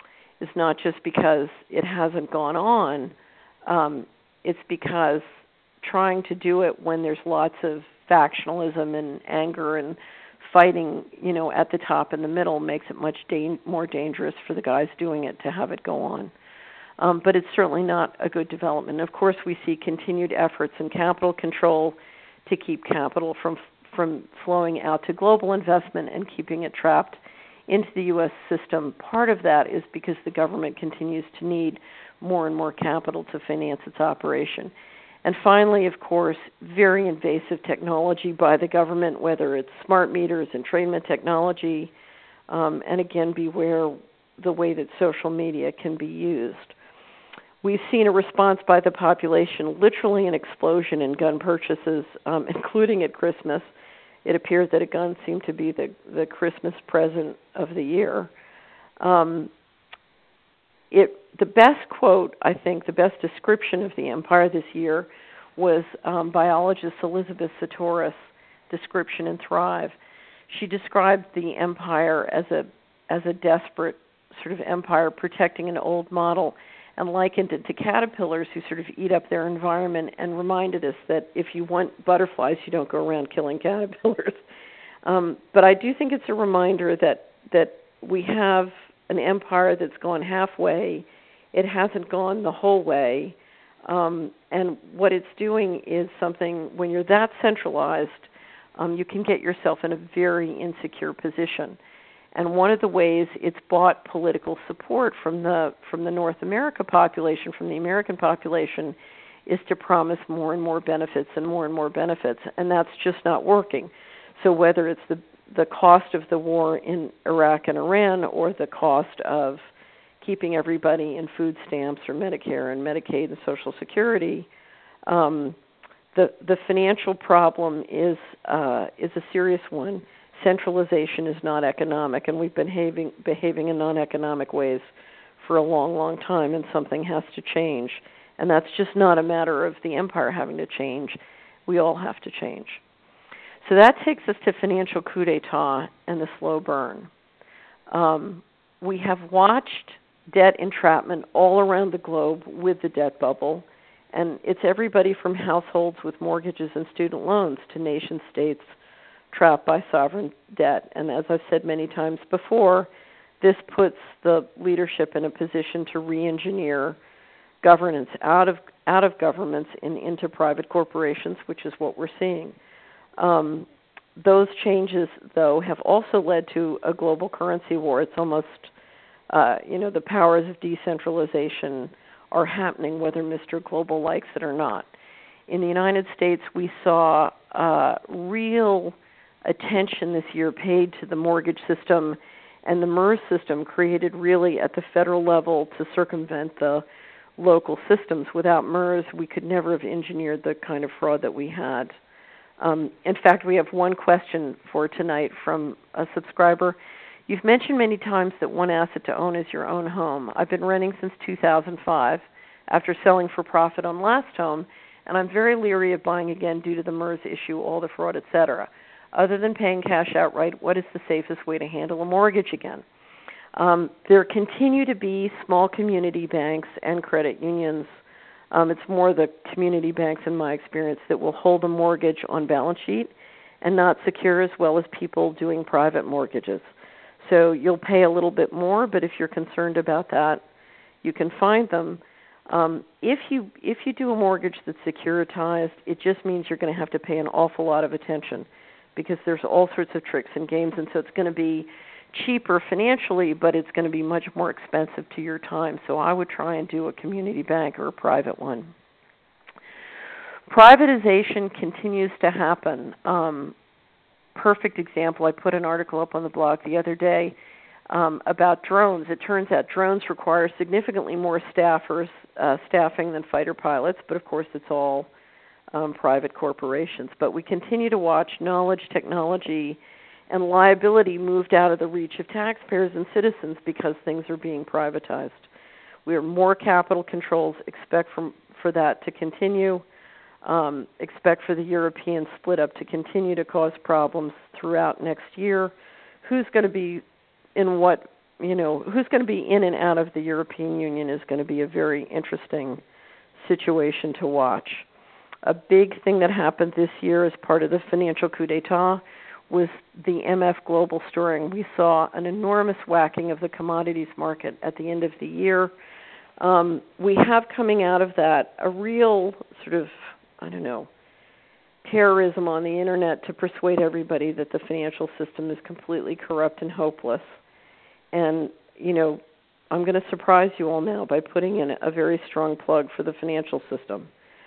is not just because it hasn't gone on. Um, it's because trying to do it when there's lots of factionalism and anger and fighting, you know, at the top and the middle makes it much da- more dangerous for the guys doing it to have it go on. Um, but it's certainly not a good development. Of course, we see continued efforts in capital control to keep capital from from flowing out to global investment and keeping it trapped into the U S system. Part of that is because the government continues to need more and more capital to finance its operation. And finally, of course, very invasive technology by the government, whether it's smart meters, entrainment technology, um, and again, beware the way that social media can be used. We've seen a response by the population, literally an explosion in gun purchases, um, including at Christmas. It appeared that a gun seemed to be the, the Christmas present of the year. Um, it, the best quote, I think, the best description of the empire this year was um, biologist Elizabeth Sahtouris' description in Thrive. She described the empire as a as a desperate sort of empire protecting an old model, and likened it to caterpillars who sort of eat up their environment, and reminded us that if you want butterflies, you don't go around killing caterpillars. Um, but I do think it's a reminder that that we have an empire that's gone halfway. It hasn't gone the whole way. Um, and what it's doing is something, when you're that centralized, um, you can get yourself in a very insecure position. And one of the ways it's bought political support from the from the North America population, from the American population, is to promise more and more benefits and more and more benefits, and that's just not working. So whether it's the the cost of the war in Iraq and Iran, or the cost of keeping everybody in food stamps or Medicare and Medicaid and Social Security, um, the the financial problem is uh, is a serious one. Centralization is not economic, and we've been behaving behaving in non-economic ways for a long, long time, and something has to change. And that's just not a matter of the empire having to change. We all have to change. So that takes us to financial coup d'etat and the slow burn. Um, we have watched debt entrapment all around the globe with the debt bubble, and it's everybody from households with mortgages and student loans to nation states trapped by sovereign debt. And as I've said many times before, this puts the leadership in a position to re-engineer governance out of out of governments and into private corporations, which is what we're seeing. Um, those changes, though, have also led to a global currency war. It's almost, uh, you know, the powers of decentralization are happening whether Mister Global likes it or not. In the United States, we saw uh, real attention this year paid to the mortgage system, and the MERS system created really at the federal level to circumvent the local systems. Without MERS, we could never have engineered the kind of fraud that we had. Um, in fact, we have one question for tonight from a subscriber. You've mentioned many times that one asset to own is your own home. I've been renting since two thousand five after selling for profit on last home, and I'm very leery of buying again due to the MERS issue, all the fraud, et cetera. Other than paying cash outright, what is the safest way to handle a mortgage again? Um, there continue to be small community banks and credit unions. Um, it's more the community banks, in my experience, that will hold a mortgage on balance sheet and not secure as well as people doing private mortgages. So you'll pay a little bit more, but if you're concerned about that, you can find them. Um, if you if you do a mortgage that's securitized, it just means you're going to have to pay an awful lot of attention, because there's all sorts of tricks and games, and so it's going to be cheaper financially, but it's going to be much more expensive to your time. So I would try and do a community bank or a private one. Privatization continues to happen. Um, perfect example, I put an article up on the blog the other day um, about drones. It turns out drones require significantly more staffers, uh, staffing than fighter pilots, but of course it's all um, private corporations. But we continue to watch knowledge, technology, and liability moved out of the reach of taxpayers and citizens because things are being privatized. We are more capital controls, expect from, for that to continue, um, expect for the European split up to continue to cause problems throughout next year. Who's going to be in what, you know, who's going to be in and out of the European Union is going to be a very interesting situation to watch. A big thing that happened this year as part of the financial coup d'etat was the M F Global storing. We saw an enormous whacking of the commodities market at the end of the year. Um, we have coming out of that a real sort of, I don't know, terrorism on the internet to persuade everybody that the financial system is completely corrupt and hopeless. And, you know, I'm going to surprise you all now by putting in a very strong plug for the financial system.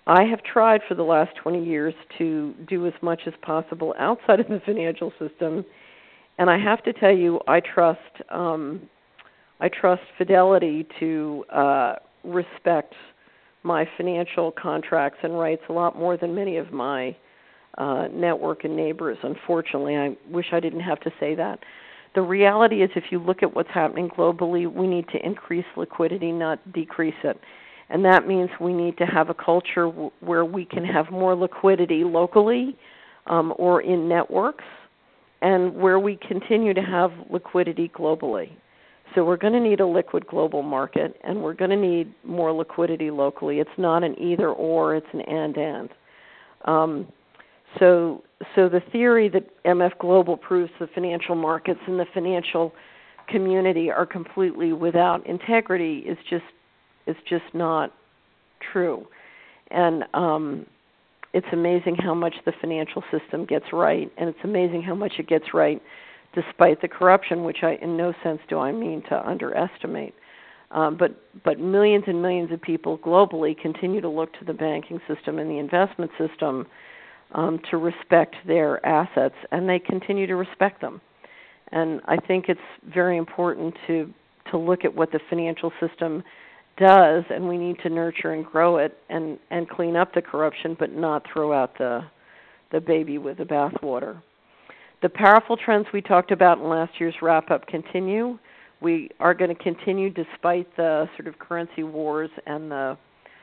I have tried for the last twenty years to do as much as possible outside of the financial system, and I have to tell you, I trust um, I trust Fidelity to uh, respect my financial contracts and rights a lot more than many of my uh, network and neighbors. Unfortunately, I wish I didn't have to say that. The reality is, if you look at what's happening globally, we need to increase liquidity, not decrease it. And that means we need to have a culture w- where we can have more liquidity locally um, or in networks, and where we continue to have liquidity globally. So we're going to need a liquid global market, and we're going to need more liquidity locally. It's not an either or, it's an and-and. Um, so, so the theory that M F Global proves the financial markets and the financial community are completely without integrity is just is just not true. And um, it's amazing how much the financial system gets right, and it's amazing how much it gets right despite the corruption, which I, in no sense do I mean to underestimate. Um, but, but millions and millions of people globally continue to look to the banking system and the investment system um, to respect their assets, and they continue to respect them. And I think it's very important to, to look at what the financial system does, and we need to nurture and grow it and, and clean up the corruption, but not throw out the the baby with the bathwater. The powerful trends we talked about in last year's wrap-up continue. We are going to continue despite the sort of currency wars and the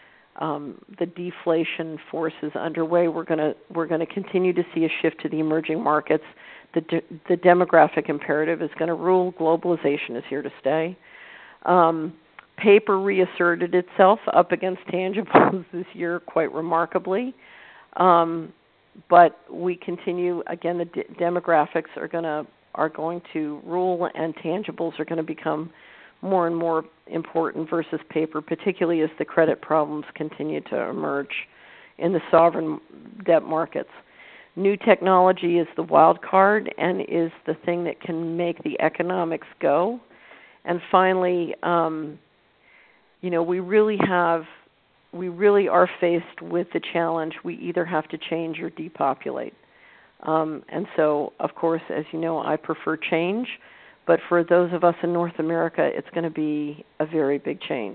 um, the deflation forces underway. We're going to we're going to continue to see a shift to the emerging markets. The de- the demographic imperative is going to rule. Globalization is here to stay. Um, Paper reasserted itself up against tangibles this year quite remarkably. Um, but we continue, again, the de- demographics are going to are going to rule, and tangibles are going to become more and more important versus paper, particularly as the credit problems continue to emerge in the sovereign debt markets. New technology is the wild card and is the thing that can make the economics go. And finally, um, you know, we really have, we really are faced with the challenge. We either have to change or depopulate. Um, and so, of course, as you know, I prefer change. But for those of us in North America, it's going to be a very big change.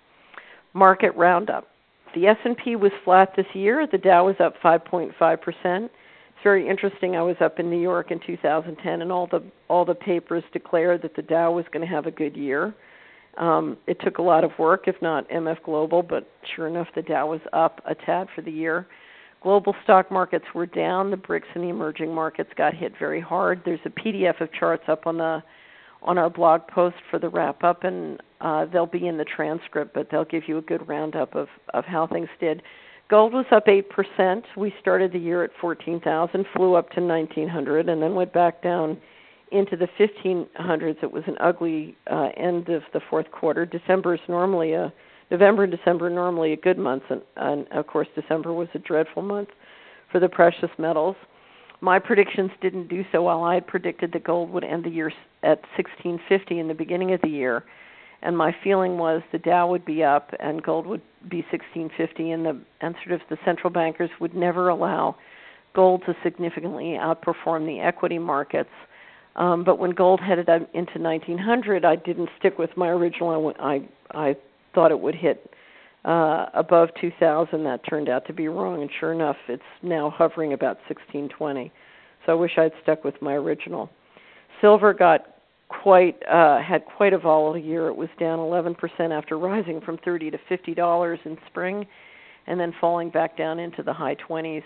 Market roundup. The S and P was flat this year. The Dow was up five point five percent. It's very interesting. I was up in New York in two thousand ten, and all the all the papers declared that the Dow was going to have a good year. Um, it took a lot of work, if not M F Global, but sure enough, the Dow was up a tad for the year. Global stock markets were down. The BRICS and the emerging markets got hit very hard. There's a P D F of charts up on the on our blog post for the wrap-up, and uh, they'll be in the transcript, but they'll give you a good roundup of, of how things did. Gold was up eight percent. We started the year at fourteen thousand, flew up to nineteen hundred, and then went back down into the fifteen hundreds. It was an ugly uh, end of the fourth quarter. December is normally a November and December are normally a good month, and, and of course December was a dreadful month for the precious metals. My predictions didn't do so well. I had predicted that gold would end the year at sixteen fifty in the beginning of the year, and my feeling was the Dow would be up and gold would be sixteen fifty, and the and sort of the central bankers would never allow gold to significantly outperform the equity markets. Um, but when gold headed into nineteen hundred, I didn't stick with my original. I I thought it would hit uh, above two thousand. That turned out to be wrong, and sure enough, it's now hovering about sixteen twenty. So I wish I'd stuck with my original. Silver got quite uh, had quite a volatile year. It was down eleven percent after rising from thirty to fifty dollars in spring, and then falling back down into the high twenties.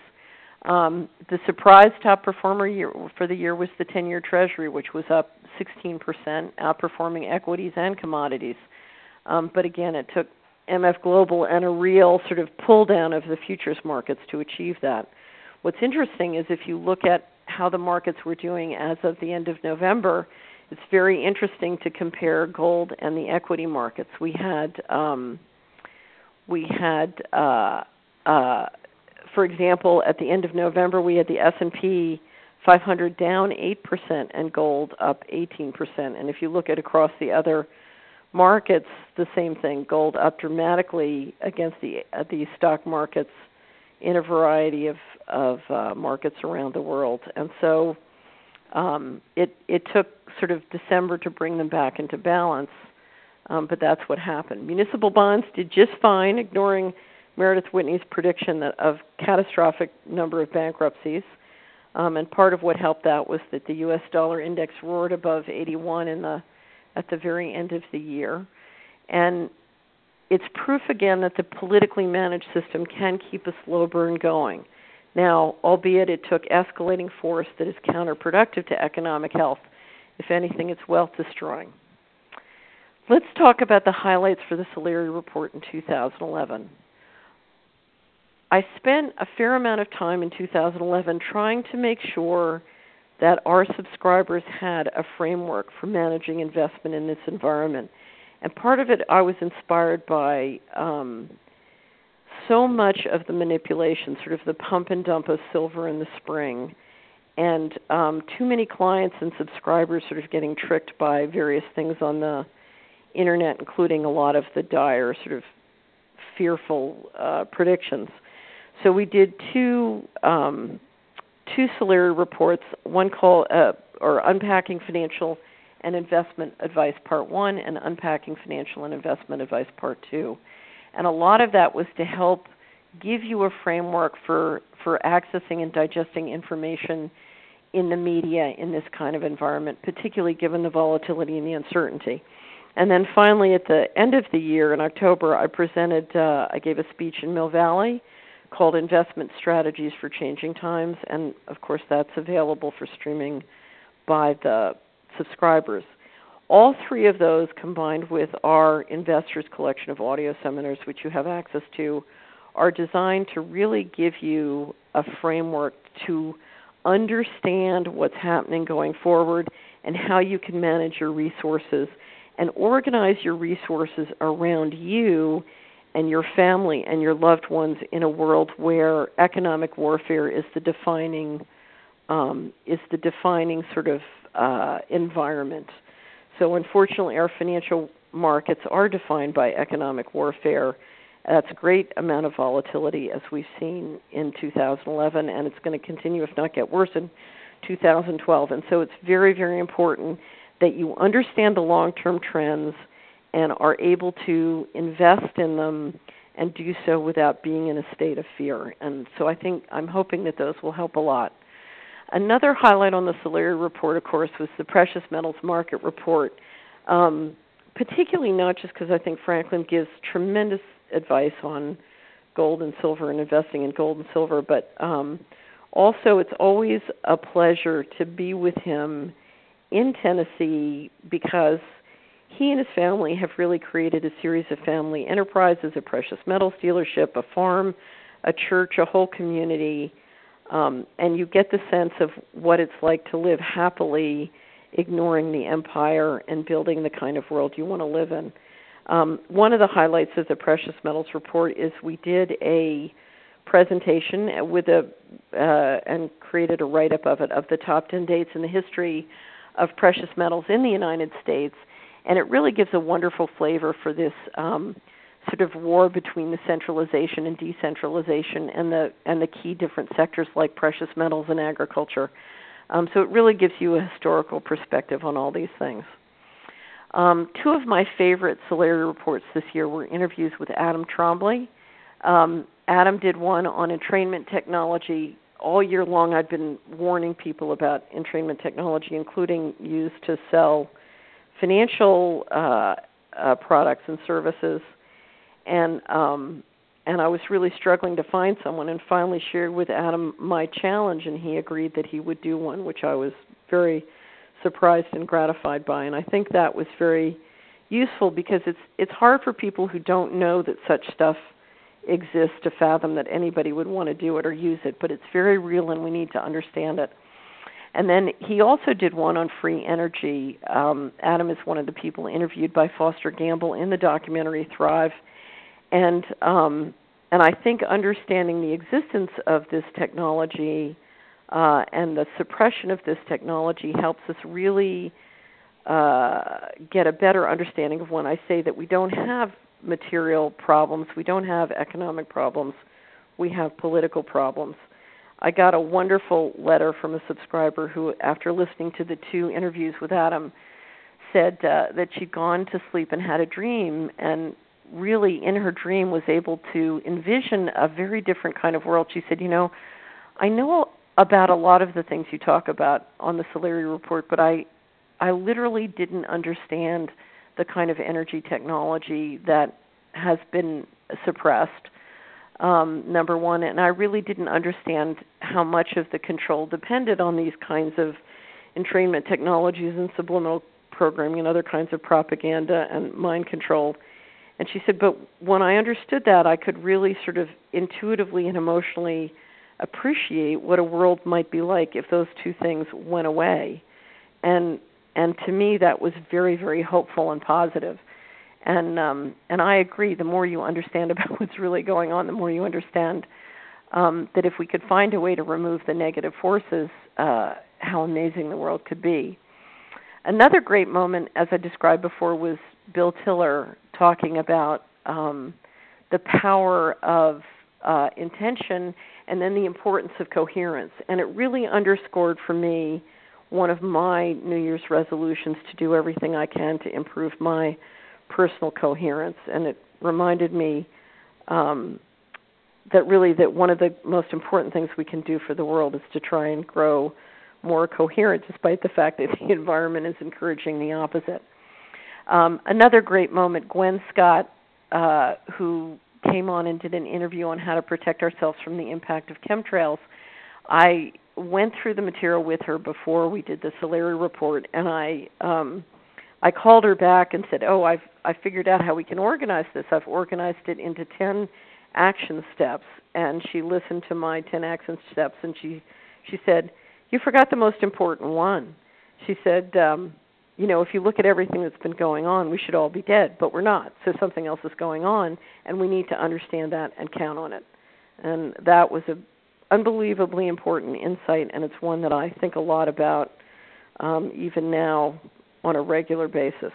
Um, the surprise top performer year for the year was the ten-year Treasury, which was up sixteen percent, outperforming equities and commodities. Um, but again, it took M F Global and a real sort of pull down of the futures markets to achieve that. What's interesting is if you look at how the markets were doing as of the end of November, it's very interesting to compare gold and the equity markets. We had, um, we had, uh, uh, for example, at the end of November, we had the S and P five hundred down eight percent and gold up eighteen percent. And if you look at across the other markets, the same thing. Gold up dramatically against the uh, the stock markets in a variety of, of uh, markets around the world. And so um, it, it took sort of December to bring them back into balance, um, but that's what happened. Municipal bonds did just fine, ignoring Meredith Whitney's prediction that of catastrophic number of bankruptcies. Um, and part of what helped that was that the U S dollar index roared above eighty-one in the at the very end of the year. And it's proof again that the politically managed system can keep a slow burn going. Now, albeit it took escalating force that is counterproductive to economic health. If anything, it's wealth destroying. Let's talk about the highlights for the Solari report in two thousand eleven. I spent a fair amount of time in two thousand eleven trying to make sure that our subscribers had a framework for managing investment in this environment. And part of it I was inspired by um, so much of the manipulation, sort of the pump and dump of silver in the spring, and um, too many clients and subscribers sort of getting tricked by various things on the internet, including a lot of the dire sort of fearful uh, predictions. So we did two um, two Solari reports, one called uh, or Unpacking Financial and Investment Advice Part One, and Unpacking Financial and Investment Advice Part Two. And a lot of that was to help give you a framework for for accessing and digesting information in the media in this kind of environment, particularly given the volatility and the uncertainty. And then finally, at the end of the year in October, I presented, uh, I gave a speech in Mill Valley called Investment Strategies for Changing Times, and of course that's available for streaming by the subscribers. All three of those, combined with our Investors collection of audio seminars, which you have access to, are designed to really give you a framework to understand what's happening going forward and how you can manage your resources and organize your resources around you and your family and your loved ones in a world where economic warfare is the defining um, is the defining sort of uh, environment. So unfortunately, our financial markets are defined by economic warfare. That's a great amount of volatility, as we've seen in two thousand eleven, and it's going to continue, if not get worse, in two thousand twelve. And so it's very, very important that you understand the long-term trends and are able to invest in them and do so without being in a state of fear. And so I think, I'm hoping that those will help a lot. Another highlight on the Solari report, of course, was the Precious Metals Market Report, um, particularly not just because I think Franklin gives tremendous advice on gold and silver and investing in gold and silver, but um, also it's always a pleasure to be with him in Tennessee because he and his family have really created a series of family enterprises, a precious metals dealership, a farm, a church, a whole community, um, and you get the sense of what it's like to live happily, ignoring the empire and building the kind of world you want to live in. Um, one of the highlights of the Precious Metals Report is we did a presentation with a uh, and created a write-up of it of the top ten dates in the history of precious metals in the United States, and it really gives a wonderful flavor for this um, sort of war between the centralization and decentralization and the and the key different sectors like precious metals and agriculture. Um, so it really gives you a historical perspective on all these things. Um, two of my favorite Solari reports this year were interviews with Adam Trombley. Um, Adam did one on entrainment technology. All year long I've been warning people about entrainment technology, including used to sell financial uh, uh, products and services. And um, and I was really struggling to find someone, and finally shared with Adam my challenge, and he agreed that he would do one, which I was very surprised and gratified by. And I think that was very useful because it's it's hard for people who don't know that such stuff exists to fathom that anybody would want to do it or use it, but it's very real and we need to understand it. And then he also did one on free energy. Um, Adam is one of the people interviewed by Foster Gamble in the documentary Thrive. And um, and I think understanding the existence of this technology uh, and the suppression of this technology helps us really uh, get a better understanding of when I say that we don't have material problems, we don't have economic problems, we have political problems. I got a wonderful letter from a subscriber who, after listening to the two interviews with Adam, said uh, that she'd gone to sleep and had a dream, and really in her dream was able to envision a very different kind of world. She said, you know, I know about a lot of the things you talk about on the Solari Report, but I, I literally didn't understand the kind of energy technology that has been suppressed. Um, number one, and I really didn't understand how much of the control depended on these kinds of entrainment technologies and subliminal programming and other kinds of propaganda and mind control. And she said, but when I understood that, I could really sort of intuitively and emotionally appreciate what a world might be like if those two things went away. And and to me, that was very, very hopeful and positive. And um, and I agree, the more you understand about what's really going on, the more you understand um, that if we could find a way to remove the negative forces, uh, how amazing the world could be. Another great moment, as I described before, was Bill Tiller talking about um, the power of uh, intention and then the importance of coherence. And it really underscored for me one of my New Year's resolutions to do everything I can to improve my personal coherence, and it reminded me um, that really that one of the most important things we can do for the world is to try and grow more coherent, despite the fact that the environment is encouraging the opposite. Um, another great moment, Gwen Scott, uh, who came on and did an interview on how to protect ourselves from the impact of chemtrails. I went through the material with her before we did the Solari Report, and I um, I called her back and said, oh, I've I figured out how we can organize this. I've organized it into ten action steps. And she listened to my ten action steps, and she, she said, you forgot the most important one. She said, um, you know, if you look at everything that's been going on, we should all be dead, but we're not. So something else is going on, and we need to understand that and count on it. And that was an unbelievably important insight, and it's one that I think a lot about um, even now on a regular basis.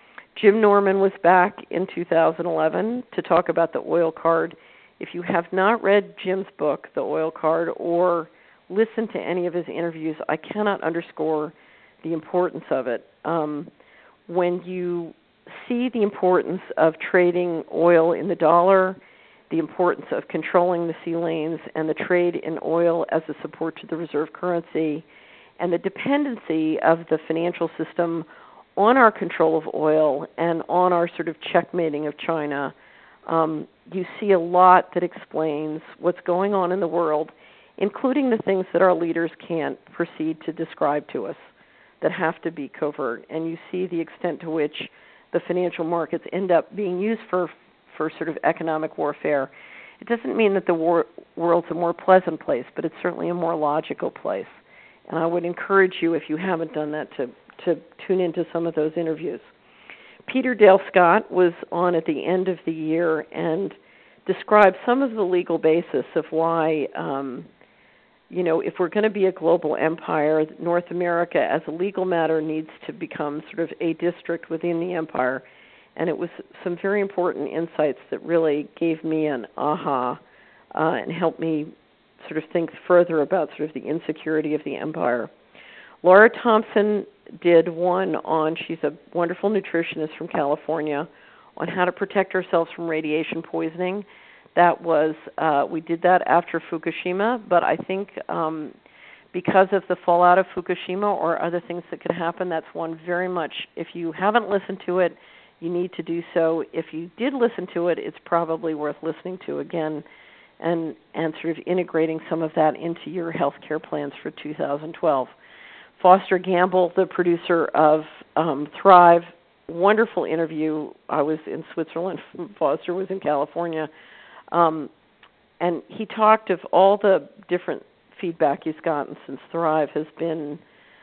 Jim Norman was back in two thousand eleven to talk about the oil card. If you have not read Jim's book, The Oil Card, or listened to any of his interviews, I cannot underscore the importance of it. Um, when you see the importance of trading oil in the dollar, the importance of controlling the sea lanes and the trade in oil as a support to the reserve currency, and the dependency of the financial system on our control of oil and on our sort of checkmating of China, um, you see a lot that explains what's going on in the world, including the things that our leaders can't proceed to describe to us that have to be covert. And you see the extent to which the financial markets end up being used for, for sort of economic warfare. It doesn't mean that the war, world's a more pleasant place, but it's certainly a more logical place. And I would encourage you, if you haven't done that, to, to tune into some of those interviews. Peter Dale Scott was on at the end of the year and described some of the legal basis of why, um, you know, if we're going to be a global empire, North America as a legal matter needs to become sort of a district within the empire. And it was some very important insights that really gave me an aha uh, and helped me sort of think further about sort of the insecurity of the empire. Laura Thompson did one on, she's a wonderful nutritionist from California, on how to protect ourselves from radiation poisoning. That was, uh, we did that after Fukushima, but I think um, because of the fallout of Fukushima or other things that could happen, that's one very much, if you haven't listened to it, you need to do so. If you did listen to it, it's probably worth listening to again and, and sort of integrating some of that into your healthcare plans for two thousand twelve. Foster Gamble, the producer of um, Thrive, wonderful interview. I was in Switzerland. Foster was in California. Um, and he talked of all the different feedback he's gotten since Thrive has been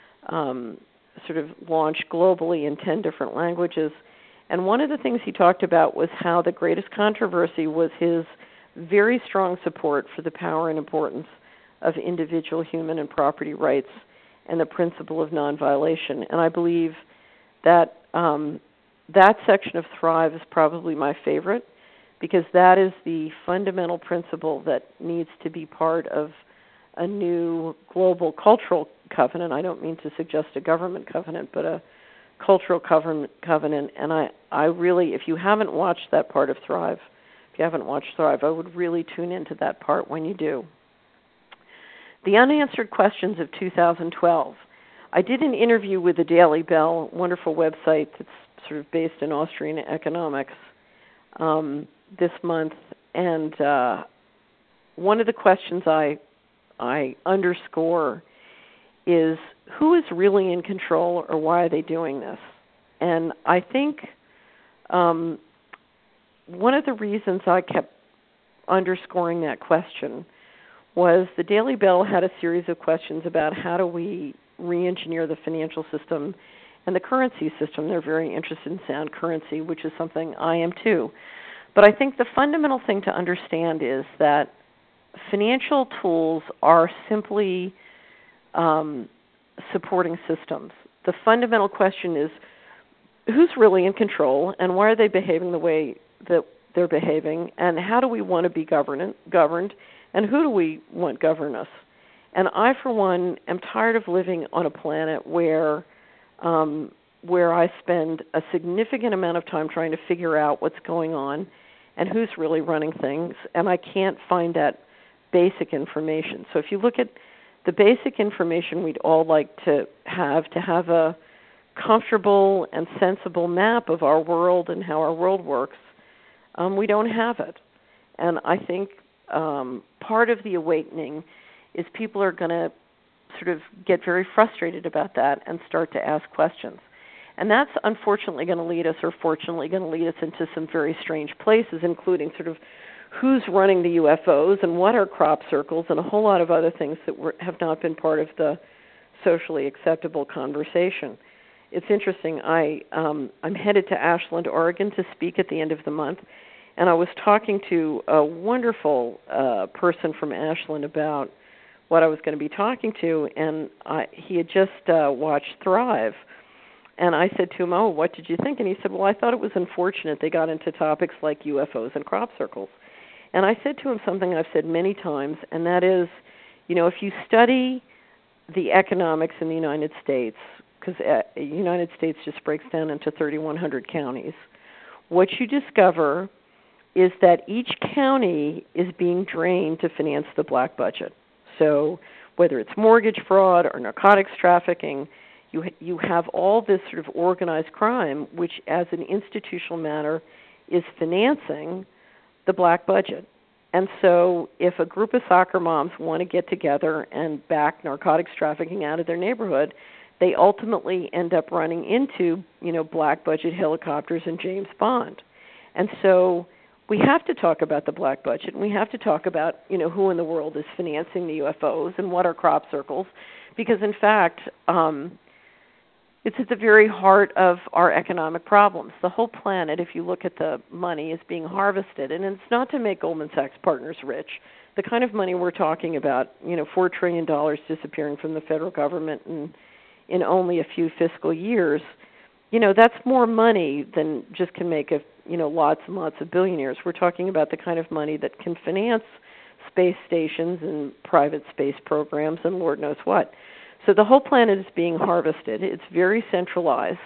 um, sort of launched globally in ten different languages. And one of the things he talked about was how the greatest controversy was his very strong support for the power and importance of individual human and property rights and the principle of non-violation. And I believe that um, that section of Thrive is probably my favorite, because that is the fundamental principle that needs to be part of a new global cultural covenant. I don't mean to suggest a government covenant, but a cultural covenant. covenant. And I, I really, if you haven't watched that part of Thrive, if you haven't watched Thrive, I would really tune into that part when you do. The unanswered questions of two thousand twelve. I did an interview with the Daily Bell, wonderful website that's sort of based in Austrian economics, um, this month, and uh, one of the questions I I underscore is who is really in control, or why are they doing this? And I think um, one of the reasons I kept underscoring that question was the Daily Bell had a series of questions about how do we re-engineer the financial system and the currency system. They're very interested in sound currency, which is something I am too. But I think the fundamental thing to understand is that financial tools are simply um, supporting systems. The fundamental question is who's really in control, and why are they behaving the way that they're behaving, and how do we want to be governed, governed, and who do we want govern us? And I, for one, am tired of living on a planet where um, where I spend a significant amount of time trying to figure out what's going on and who's really running things, and I can't find that basic information. So if you look at the basic information we'd all like to have, to have a comfortable and sensible map of our world and how our world works, um, we don't have it. And I think um, part of the awakening is people are going to sort of get very frustrated about that and start to ask questions. And that's unfortunately going to lead us, or fortunately going to lead us, into some very strange places, including sort of who's running the U F Os and what are crop circles and a whole lot of other things that were, have not been part of the socially acceptable conversation. It's interesting. I, um, I'm headed to Ashland, Oregon to speak at the end of the month, and I was talking to a wonderful uh, person from Ashland about what I was going to be talking to, and I, he had just uh, watched Thrive. And I said to him, oh, what did you think? And he said, well, I thought it was unfortunate they got into topics like U F Os and crop circles. And I said to him something I've said many times, and that is, you know, if you study the economics in the United States, because the United States just breaks down into thirty-one hundred counties, what you discover is that each county is being drained to finance the black budget. So whether it's mortgage fraud or narcotics trafficking, you you have all this sort of organized crime, which as an institutional matter is financing the black budget. And so if a group of soccer moms want to get together and back narcotics trafficking out of their neighborhood, they ultimately end up running into, you know, black budget helicopters and James Bond. And so we have to talk about the black budget, and we have to talk about, you know, who in the world is financing the U F Os and what are crop circles, because in fact, um, it's at the very heart of our economic problems. The whole planet, if you look at the money, is being harvested, and it's not to make Goldman Sachs partners rich. The kind of money we're talking about, you know, four trillion dollars disappearing from the federal government in, in only a few fiscal years, you know, that's more money than just can make a, you know, lots and lots of billionaires. We're talking about the kind of money that can finance space stations and private space programs and Lord knows what. So the whole planet is being harvested. It's very centralized.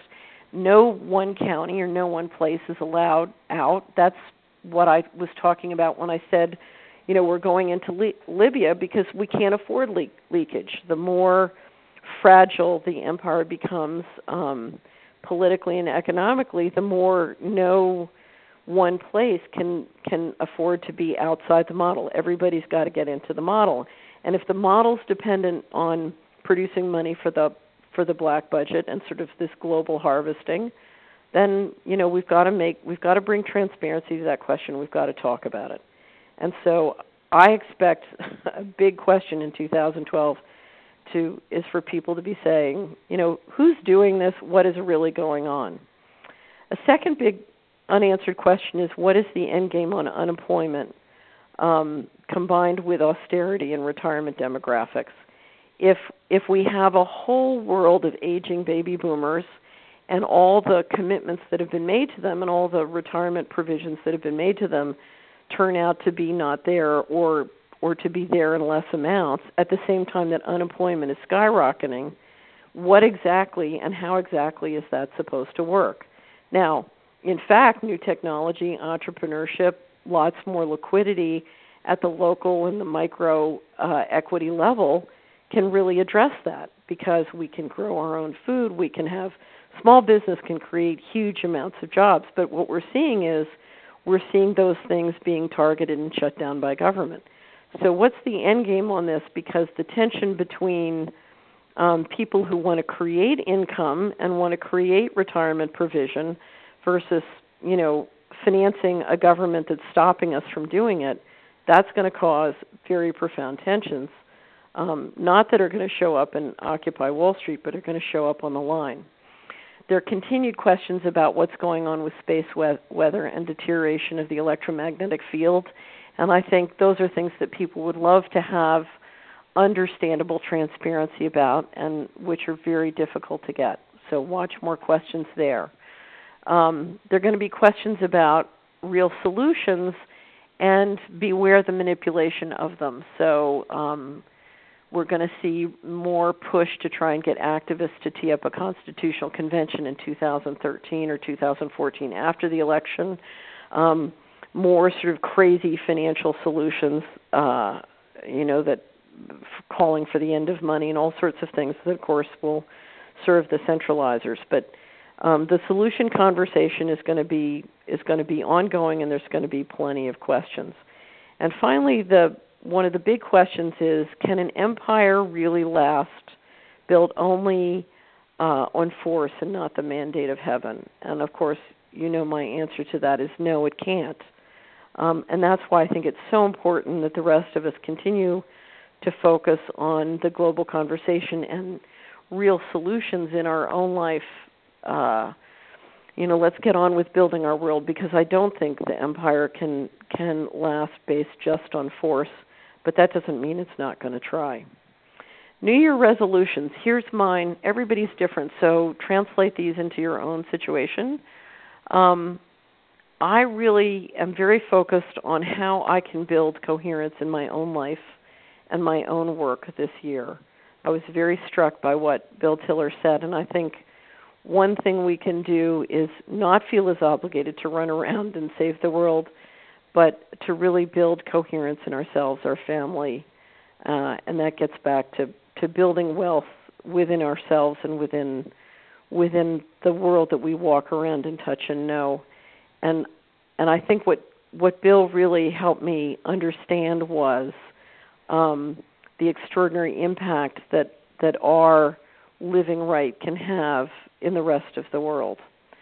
No one county or no one place is allowed out. That's what I was talking about when I said, you know, we're going into Li- Libya because we can't afford le- leakage. The more fragile the empire becomes um, politically and economically, the more no one place can can afford to be outside the model. Everybody's got to get into the model. And if the model's dependent on producing money for the for the black budget and sort of this global harvesting, then, you know, we've got to make we've got to bring transparency to that question. We've got to talk about it. And so I expect a big question in two thousand twelve to is for people to be saying, you know, who's doing this? What is really going on? A second big unanswered question is, what is the end game on unemployment um, combined with austerity and retirement demographics? If if we have a whole world of aging baby boomers and all the commitments that have been made to them and all the retirement provisions that have been made to them turn out to be not there or or to be there in less amounts at the same time that unemployment is skyrocketing, what exactly and how exactly is that supposed to work? Now, in fact, new technology, entrepreneurship, lots more liquidity at the local and the micro uh, equity level can really address that, because we can grow our own food, we can have, small business can create huge amounts of jobs, but what we're seeing is we're seeing those things being targeted and shut down by government. So what's the end game on this? Because the tension between um, people who want to create income and want to create retirement provision versus, you know, financing a government that's stopping us from doing it, that's going to cause very profound tensions, um, not that are going to show up in Occupy Wall Street, but are going to show up on the line. There are continued questions about what's going on with space we- weather and deterioration of the electromagnetic field, and I think those are things that people would love to have understandable transparency about, and which are very difficult to get. So watch more questions there. Um, there are going to be questions about real solutions, and beware the manipulation of them. So um, we're going to see more push to try and get activists to tee up a constitutional convention in two thousand thirteen or two thousand fourteen after the election. Um, more sort of crazy financial solutions, uh, you know, that calling for the end of money and all sorts of things that, of course, will serve the centralizers. But um, the solution conversation is going to be is going to be ongoing, and there's going to be plenty of questions. And finally, the one of the big questions is, can an empire really last built only uh, on force and not the mandate of heaven? And, of course, you know my answer to that is no, it can't. Um, and that's why I think it's so important that the rest of us continue to focus on the global conversation and real solutions in our own life. Uh, you know, let's get on with building our world, because I don't think the empire can can last based just on force, but that doesn't mean it's not going to try. New Year resolutions. Here's mine. Everybody's different, so translate these into your own situation. Um, I really am very focused on how I can build coherence in my own life and my own work this year. I was very struck by what Bill Tiller said, and I think one thing we can do is not feel as obligated to run around and save the world, but to really build coherence in ourselves, our family, uh, and that gets back to, to building wealth within ourselves and within within the world that we walk around and touch and know. And and I think what, what Bill really helped me understand was um, the extraordinary impact that, that our living right can have in the rest of the world.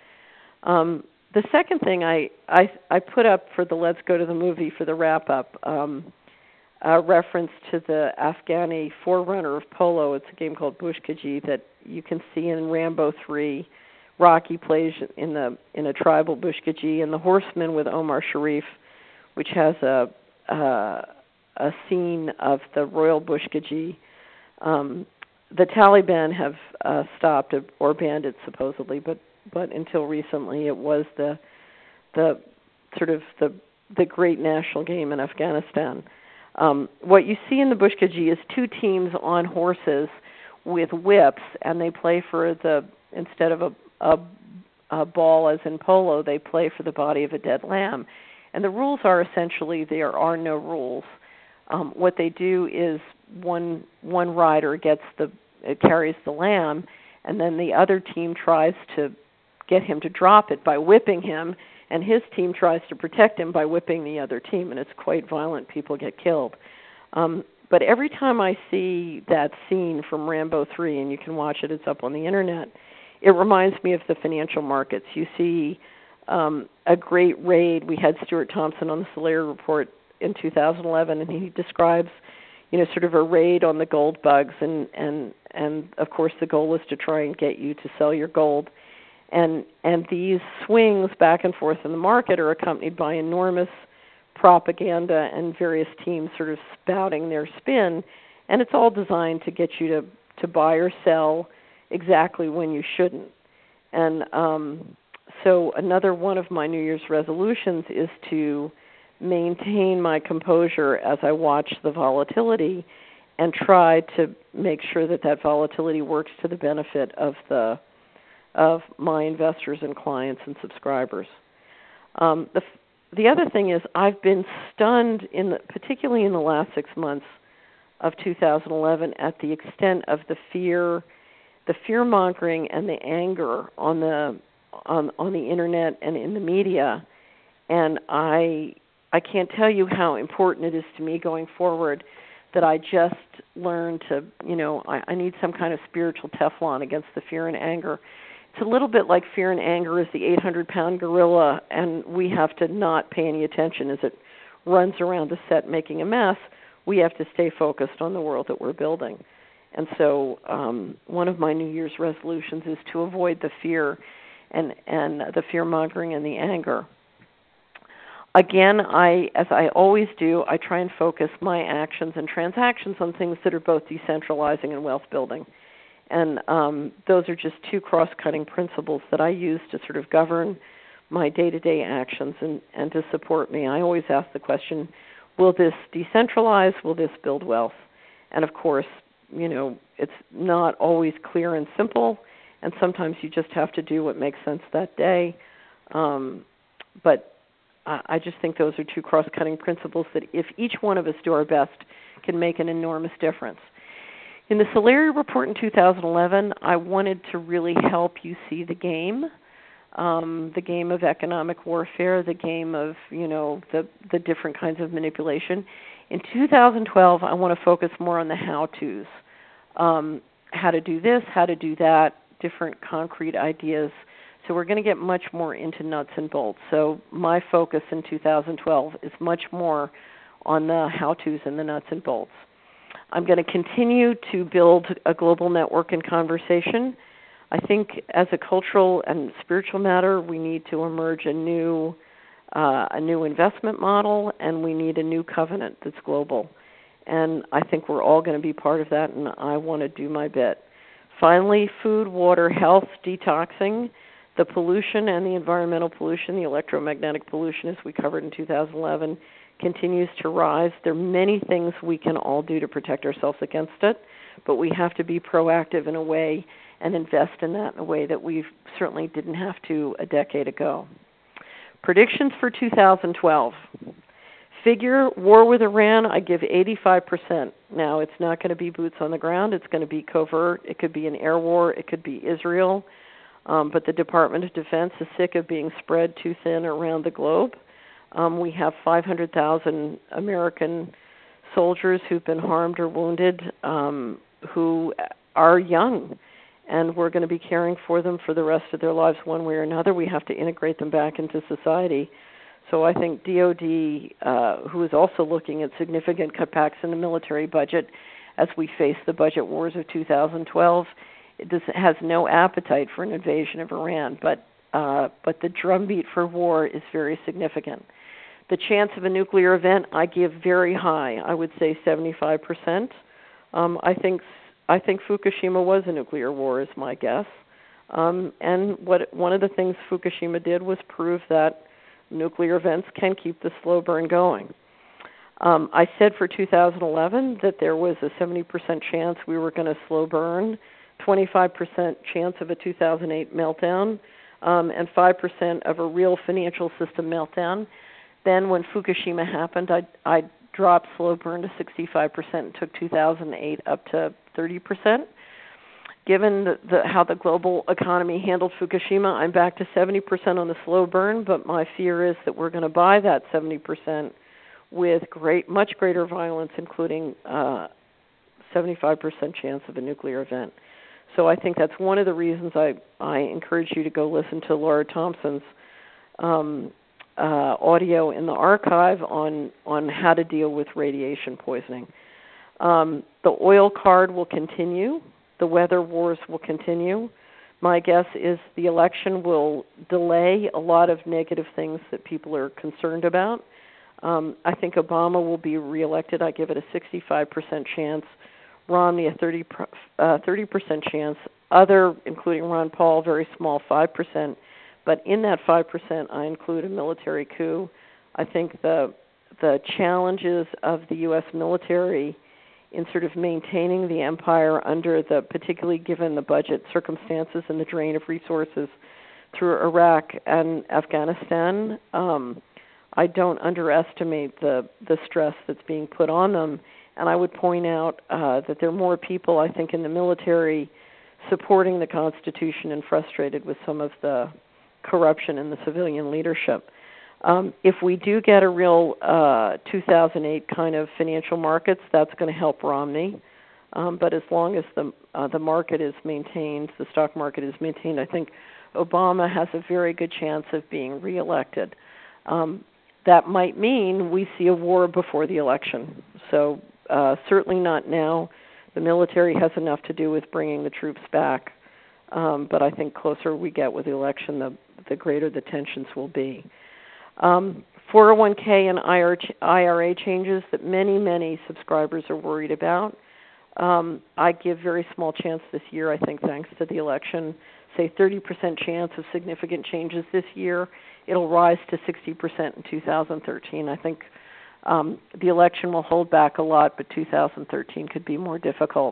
Um, the second thing I, I I put up for the Let's Go to the Movie for the wrap-up, um, a reference to the Afghani forerunner of polo. It's a game called Bushkaji that you can see in Rambo three. Rocky plays in the in a tribal Bushkaji, and The Horseman with Omar Sharif, which has a uh, a scene of the Royal Bushkaji. Um, the Taliban have uh, stopped, or banned it supposedly, but but until recently it was the the sort of the the great national game in Afghanistan. Um, what you see in the Bushkaji is two teams on horses with whips, and they play for the, instead of a, a, a ball as in polo, they play for the body of a dead lamb. And the rules are essentially there are no rules. Um, what they do is one one rider gets the it carries the lamb, and then the other team tries to get him to drop it by whipping him, and his team tries to protect him by whipping the other team, and it's quite violent. People get killed. Um, but every time I see that scene from Rambo three, and you can watch it, it's up on the internet, it reminds me of the financial markets. You see um, a great raid. We had Stuart Thompson on the Solari Report in two thousand eleven, and he describes, you know, sort of a raid on the gold bugs, and, and, and of course the goal is to try and get you to sell your gold. And and these swings back and forth in the market are accompanied by enormous propaganda and various teams sort of spouting their spin, and it's all designed to get you to, to buy or sell exactly when you shouldn't. And um, so another one of my New Year's resolutions is to maintain my composure as I watch the volatility and try to make sure that that volatility works to the benefit of the of my investors and clients and subscribers. Um, the the other thing is I've been stunned, in the, particularly in the last six months of two thousand eleven, at the extent of the fear, the fear mongering and the anger on the on on the internet and in the media, and I I can't tell you how important it is to me going forward that I just learn to, you know, I, I need some kind of spiritual Teflon against the fear and anger. It's a little bit like fear and anger is the eight hundred pound gorilla, and we have to not pay any attention as it runs around the set making a mess. We have to stay focused on the world that we're building. And so um, one of my New Year's resolutions is to avoid the fear and, and the fear-mongering and the anger. Again, I, as I always do, I try and focus my actions and transactions on things that are both decentralizing and wealth-building. And um, those are just two cross-cutting principles that I use to sort of govern my day-to-day actions and, and to support me. I always ask the question, will this decentralize? Will this build wealth? And, of course, you know, it's not always clear and simple, and sometimes you just have to do what makes sense that day. Um, but I, I just think those are two cross-cutting principles that if each one of us do our best can make an enormous difference. In the Solari report in two thousand eleven, I wanted to really help you see the game, um, the game of economic warfare, the game of, you know, the, the different kinds of manipulation. In two thousand twelve, I want to focus more on the how-tos, um, how to do this, how to do that, different concrete ideas. So we're going to get much more into nuts and bolts. So my focus in two thousand twelve is much more on the how-tos and the nuts and bolts. I'm going to continue to build a global network and conversation. I think as a cultural and spiritual matter, we need to emerge a new uh, a new investment model, and we need a new covenant that's global. And I think we're all going to be part of that, and I want to do my bit. Finally, food, water, health, detoxing, the pollution and the environmental pollution, the electromagnetic pollution, as we covered in two thousand eleven, continues to rise. There are many things we can all do to protect ourselves against it, but we have to be proactive in a way and invest in that in a way that we certainly didn't have to a decade ago. Predictions for two thousand twelve. Figure war with Iran, I give eighty-five percent. Now, it's not going to be boots on the ground. It's going to be covert. It could be an air war. It could be Israel. Um, but the Department of Defense is sick of being spread too thin around the globe. Um, we have five hundred thousand American soldiers who've been harmed or wounded um, who are young, and we're going to be caring for them for the rest of their lives one way or another. We have to integrate them back into society. So I think D O D, uh, who is also looking at significant cutbacks in the military budget as we face the budget wars of two thousand twelve, it does, has no appetite for an invasion of Iran, but uh, but the drumbeat for war is very significant. The chance of a nuclear event, I give very high. I would say seventy-five percent. Um, I think I think Fukushima was a nuclear war, is my guess. Um, and what one of the things Fukushima did was prove that nuclear events can keep the slow burn going. Um, I said for two thousand eleven that there was a seventy percent chance we were going to slow burn, twenty-five percent chance of a two thousand eight meltdown, um, and five percent of a real financial system meltdown. Then when Fukushima happened, I, I dropped slow burn to sixty-five percent and took two thousand eight up to thirty percent. Given the, the, how the global economy handled Fukushima, I'm back to seventy percent on the slow burn, but my fear is that we're going to buy that seventy percent with great, much greater violence, including uh, seventy-five percent chance of a nuclear event. So I think that's one of the reasons I, I encourage you to go listen to Laura Thompson's um, uh, audio in the archive on, on how to deal with radiation poisoning. Um, the oil card will continue. The weather wars will continue. My guess is the election will delay a lot of negative things that people are concerned about. Um, I think Obama will be reelected. I give it a sixty-five percent chance. Romney a thirty percent chance. other, including Ron Paul, very small, five percent. But in that five percent, I include a military coup. I think the the challenges of the U S military in sort of maintaining the empire under the, particularly given the budget circumstances and the drain of resources through Iraq and Afghanistan, um, I don't underestimate the, the stress that's being put on them. And I would point out uh, that there are more people, I think, in the military supporting the Constitution and frustrated with some of the corruption in the civilian leadership. Um, if we do get a real uh, two thousand eight kind of financial markets, that's going to help Romney. Um, but as long as the uh, the market is maintained, the stock market is maintained, I think Obama has a very good chance of being reelected. Um, that might mean we see a war before the election. So uh, certainly not now. The military has enough to do with bringing the troops back. Um, but I think closer we get with the election, the, the greater the tensions will be. Um, four oh one k and I R A changes that many, many subscribers are worried about. Um, I give very small chance this year, I think, thanks to the election. Say thirty percent chance of significant changes this year. It'll rise to sixty percent in two thousand thirteen. I think um, the election will hold back a lot, but two thousand thirteen could be more difficult.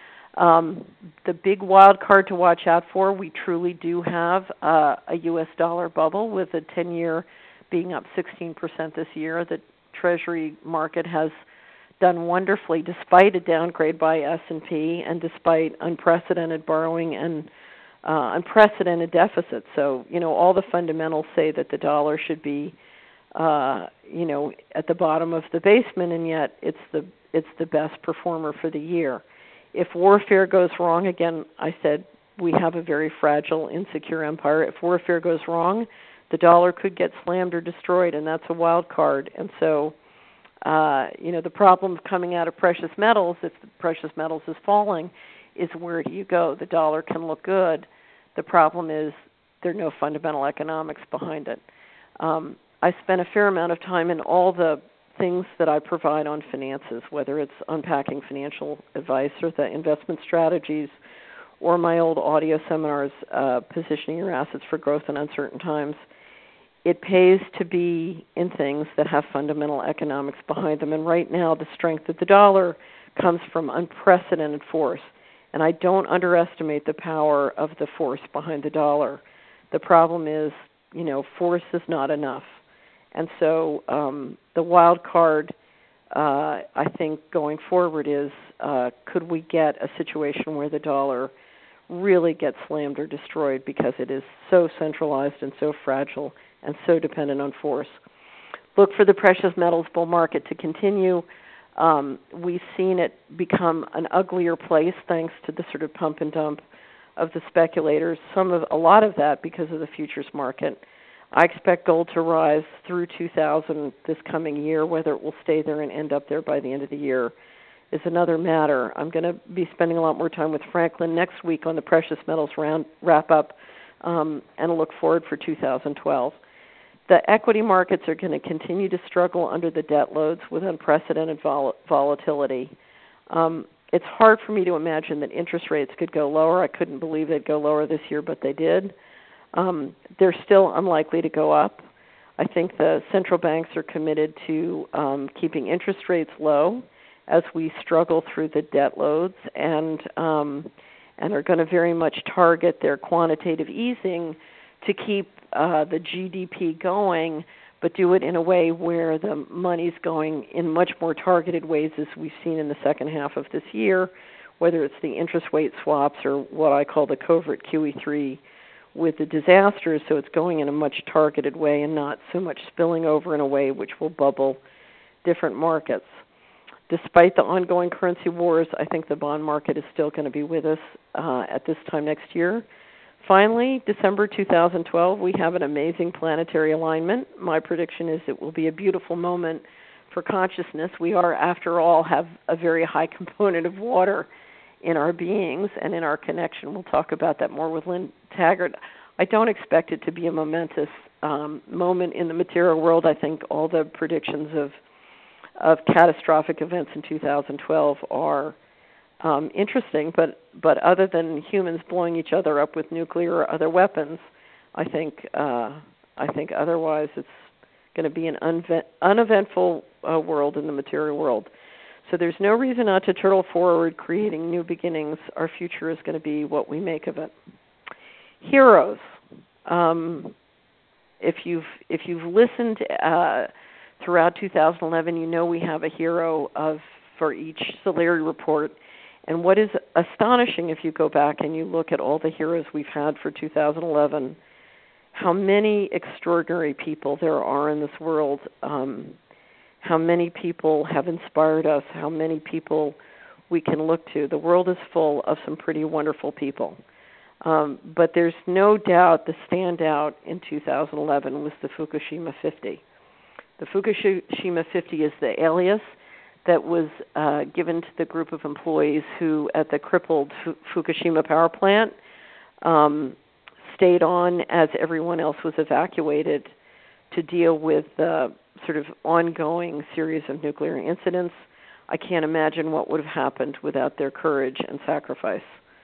Um, the big wild card to watch out for, we truly do have uh, a U S dollar bubble with a ten-year being up sixteen percent this year. The Treasury market has done wonderfully despite a downgrade by S and P and despite unprecedented borrowing and uh, unprecedented deficits. So, you know, all the fundamentals say that the dollar should be, uh, you know, at the bottom of the basement, and yet it's the it's the best performer for the year. If warfare goes wrong, again, I said we have a very fragile, insecure empire. If warfare goes wrong, the dollar could get slammed or destroyed, and that's a wild card. And so, uh, you know, the problem coming out of precious metals, if the precious metals is falling, is where do you go? The dollar can look good. The problem is there are no fundamental economics behind it. Um, I spent a fair amount of time in all the things that I provide on finances, whether it's unpacking financial advice or the investment strategies or my old audio seminars, uh, positioning your assets for growth in uncertain times. It pays to be in things that have fundamental economics behind them. And right now, the strength of the dollar comes from unprecedented force. And I don't underestimate the power of the force behind the dollar. The problem is, you know, force is not enough. And so um, the wild card, uh, I think, going forward is, uh, could we get a situation where the dollar really gets slammed or destroyed because it is so centralized and so fragile and so dependent on force? Look for the precious metals bull market to continue. Um, we've seen it become an uglier place thanks to the sort of pump and dump of the speculators. Some of a lot of that because of the futures market. I expect gold to rise through two thousand this coming year. Whether it will stay there and end up there by the end of the year is another matter. I'm going to be spending a lot more time with Franklin next week on the precious metals round, wrap up um, and look forward for two thousand twelve. The equity markets are going to continue to struggle under the debt loads with unprecedented vol- volatility. Um, it's hard for me to imagine that interest rates could go lower. I couldn't believe they'd go lower this year, but they did. Um, they're still unlikely to go up. I think the central banks are committed to um, keeping interest rates low as we struggle through the debt loads, and um, and are going to very much target their quantitative easing to keep uh, the G D P going, but do it in a way where the money's going in much more targeted ways as we've seen in the second half of this year, whether it's the interest rate swaps or what I call the covert Q E three with the disasters, so it's going in a much targeted way and not so much spilling over in a way which will bubble different markets. Despite the ongoing currency wars, I think the bond market is still going to be with us uh, at this time next year. Finally, December two thousand twelve, we have an amazing planetary alignment. My prediction is it will be a beautiful moment for consciousness. We are, after all, have a very high component of water in our beings and in our connection. We'll talk about that more with Lynn Taggart. I don't expect it to be a momentous um, moment in the material world. I think all the predictions of of catastrophic events in two thousand twelve are um, interesting, but, but other than humans blowing each other up with nuclear or other weapons, I think uh, I think otherwise it's going to be an unve- uneventful uh, world in the material world. So there's no reason not to turtle forward, creating new beginnings. Our future is going to be what we make of it. Heroes. Um, if you've if you've listened uh, throughout two thousand eleven, you know we have a hero of for each Solari report. And what is astonishing, if you go back and you look at all the heroes we've had for two thousand eleven, how many extraordinary people there are in this world. Um, how many people have inspired us, how many people we can look to. The world is full of some pretty wonderful people. Um, but there's no doubt the standout in two thousand eleven was the Fukushima fifty. The Fukushima fifty is the alias that was uh, given to the group of employees who, at the crippled Fu- Fukushima power plant, um, stayed on as everyone else was evacuated to deal with the sort of ongoing series of nuclear incidents. I can't imagine what would have happened without their courage and sacrifice.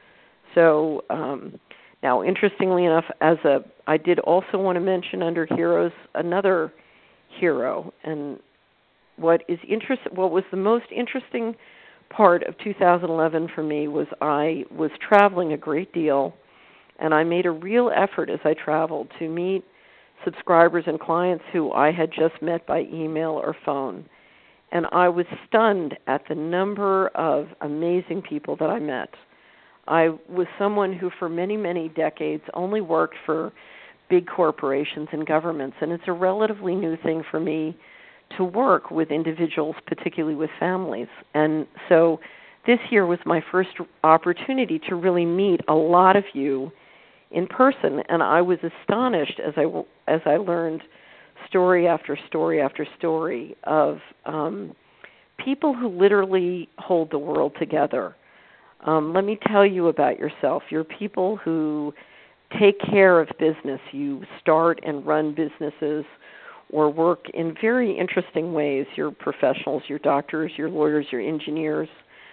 So um, now, interestingly enough, as a, I did also want to mention under heroes another hero, and what is interest, what was the most interesting part of two thousand eleven for me was I was traveling a great deal, and I made a real effort as I traveled to meet subscribers and clients who I had just met by email or phone. And I was stunned at the number of amazing people that I met. I was someone who for many, many decades only worked for big corporations and governments, and it's a relatively new thing for me to work with individuals, particularly with families. And so this year was my first opportunity to really meet a lot of you in person, and I was astonished as I as I learned story after story after story of um, people who literally hold the world together. Um, let me tell you about yourself. You're people who take care of business. You start and run businesses or work in very interesting ways. You're professionals, you're doctors, you're lawyers, you're engineers.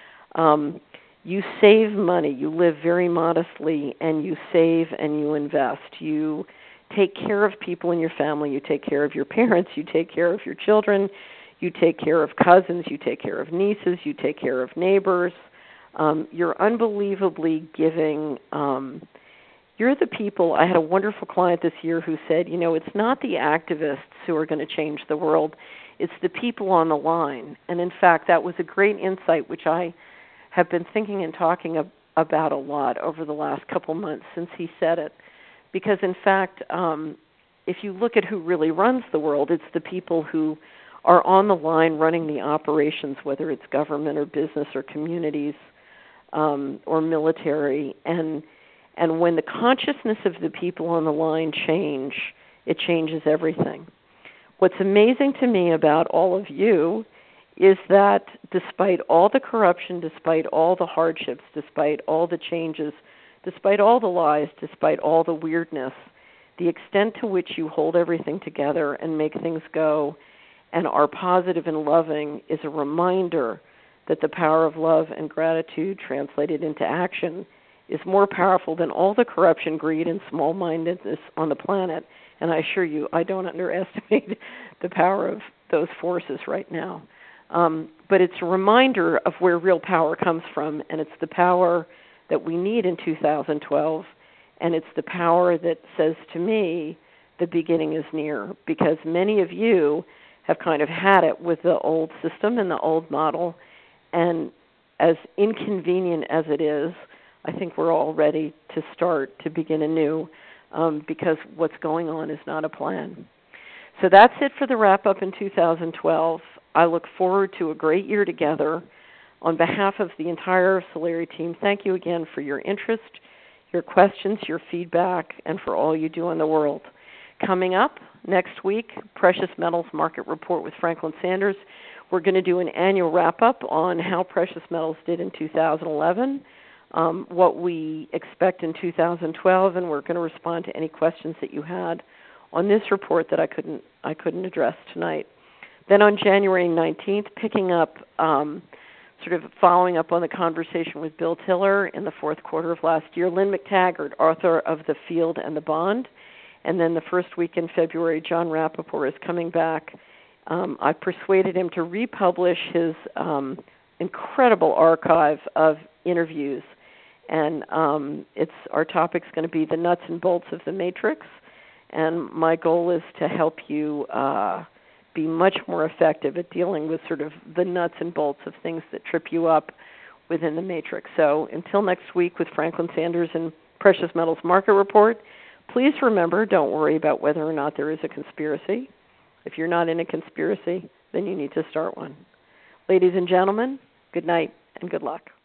Um, You save money, you live very modestly, and you save and you invest. You take care of people in your family, you take care of your parents, you take care of your children, you take care of cousins, you take care of nieces, you take care of neighbors. Um, you're unbelievably giving. Um, you're the people. I had a wonderful client this year who said, you know, it's not the activists who are going to change the world, it's the people on the line. And in fact, that was a great insight, which I have been thinking and talking ab- about a lot over the last couple months since he said it. Because, in fact, um, if you look at who really runs the world, it's the people who are on the line running the operations, whether it's government or business or communities um, or military. And and when the consciousness of the people on the line change, it changes everything. What's amazing to me about all of you is that despite all the corruption, despite all the hardships, despite all the changes, despite all the lies, despite all the weirdness, the extent to which you hold everything together and make things go and are positive and loving is a reminder that the power of love and gratitude translated into action is more powerful than all the corruption, greed, and small-mindedness on the planet. And I assure you, I don't underestimate the power of those forces right now. Um, but it's a reminder of where real power comes from, and it's the power that we need in two thousand twelve, and it's the power that says to me the beginning is near, because many of you have kind of had it with the old system and the old model, and as inconvenient as it is, I think we're all ready to start to begin anew, um, because what's going on is not a plan. So that's it for the wrap-up in two thousand twelve. I look forward to a great year together. On behalf of the entire Solari team, thank you again for your interest, your questions, your feedback, and for all you do in the world. Coming up next week, Precious Metals Market Report with Franklin Sanders. We're going to do an annual wrap-up on how precious metals did in two thousand eleven, um, what we expect in two thousand twelve, and we're going to respond to any questions that you had on this report that I couldn't I couldn't address tonight. Then on January nineteenth, picking up um, sort of following up on the conversation with Bill Tiller in the fourth quarter of last year. Lynn McTaggart, author of The Field and the Bond. And then the first week in February, John Rappaport is coming back. Um, I persuaded him to republish his um, incredible archive of interviews. And um, it's our topic's going to be the nuts and bolts of the Matrix. And my goal is to help you uh, be much more effective at dealing with sort of the nuts and bolts of things that trip you up within the Matrix. So until next week with Franklin Sanders and Precious Metals Market Report, please remember, don't worry about whether or not there is a conspiracy. If you're not in a conspiracy, then you need to start one. Ladies and gentlemen, good night and good luck.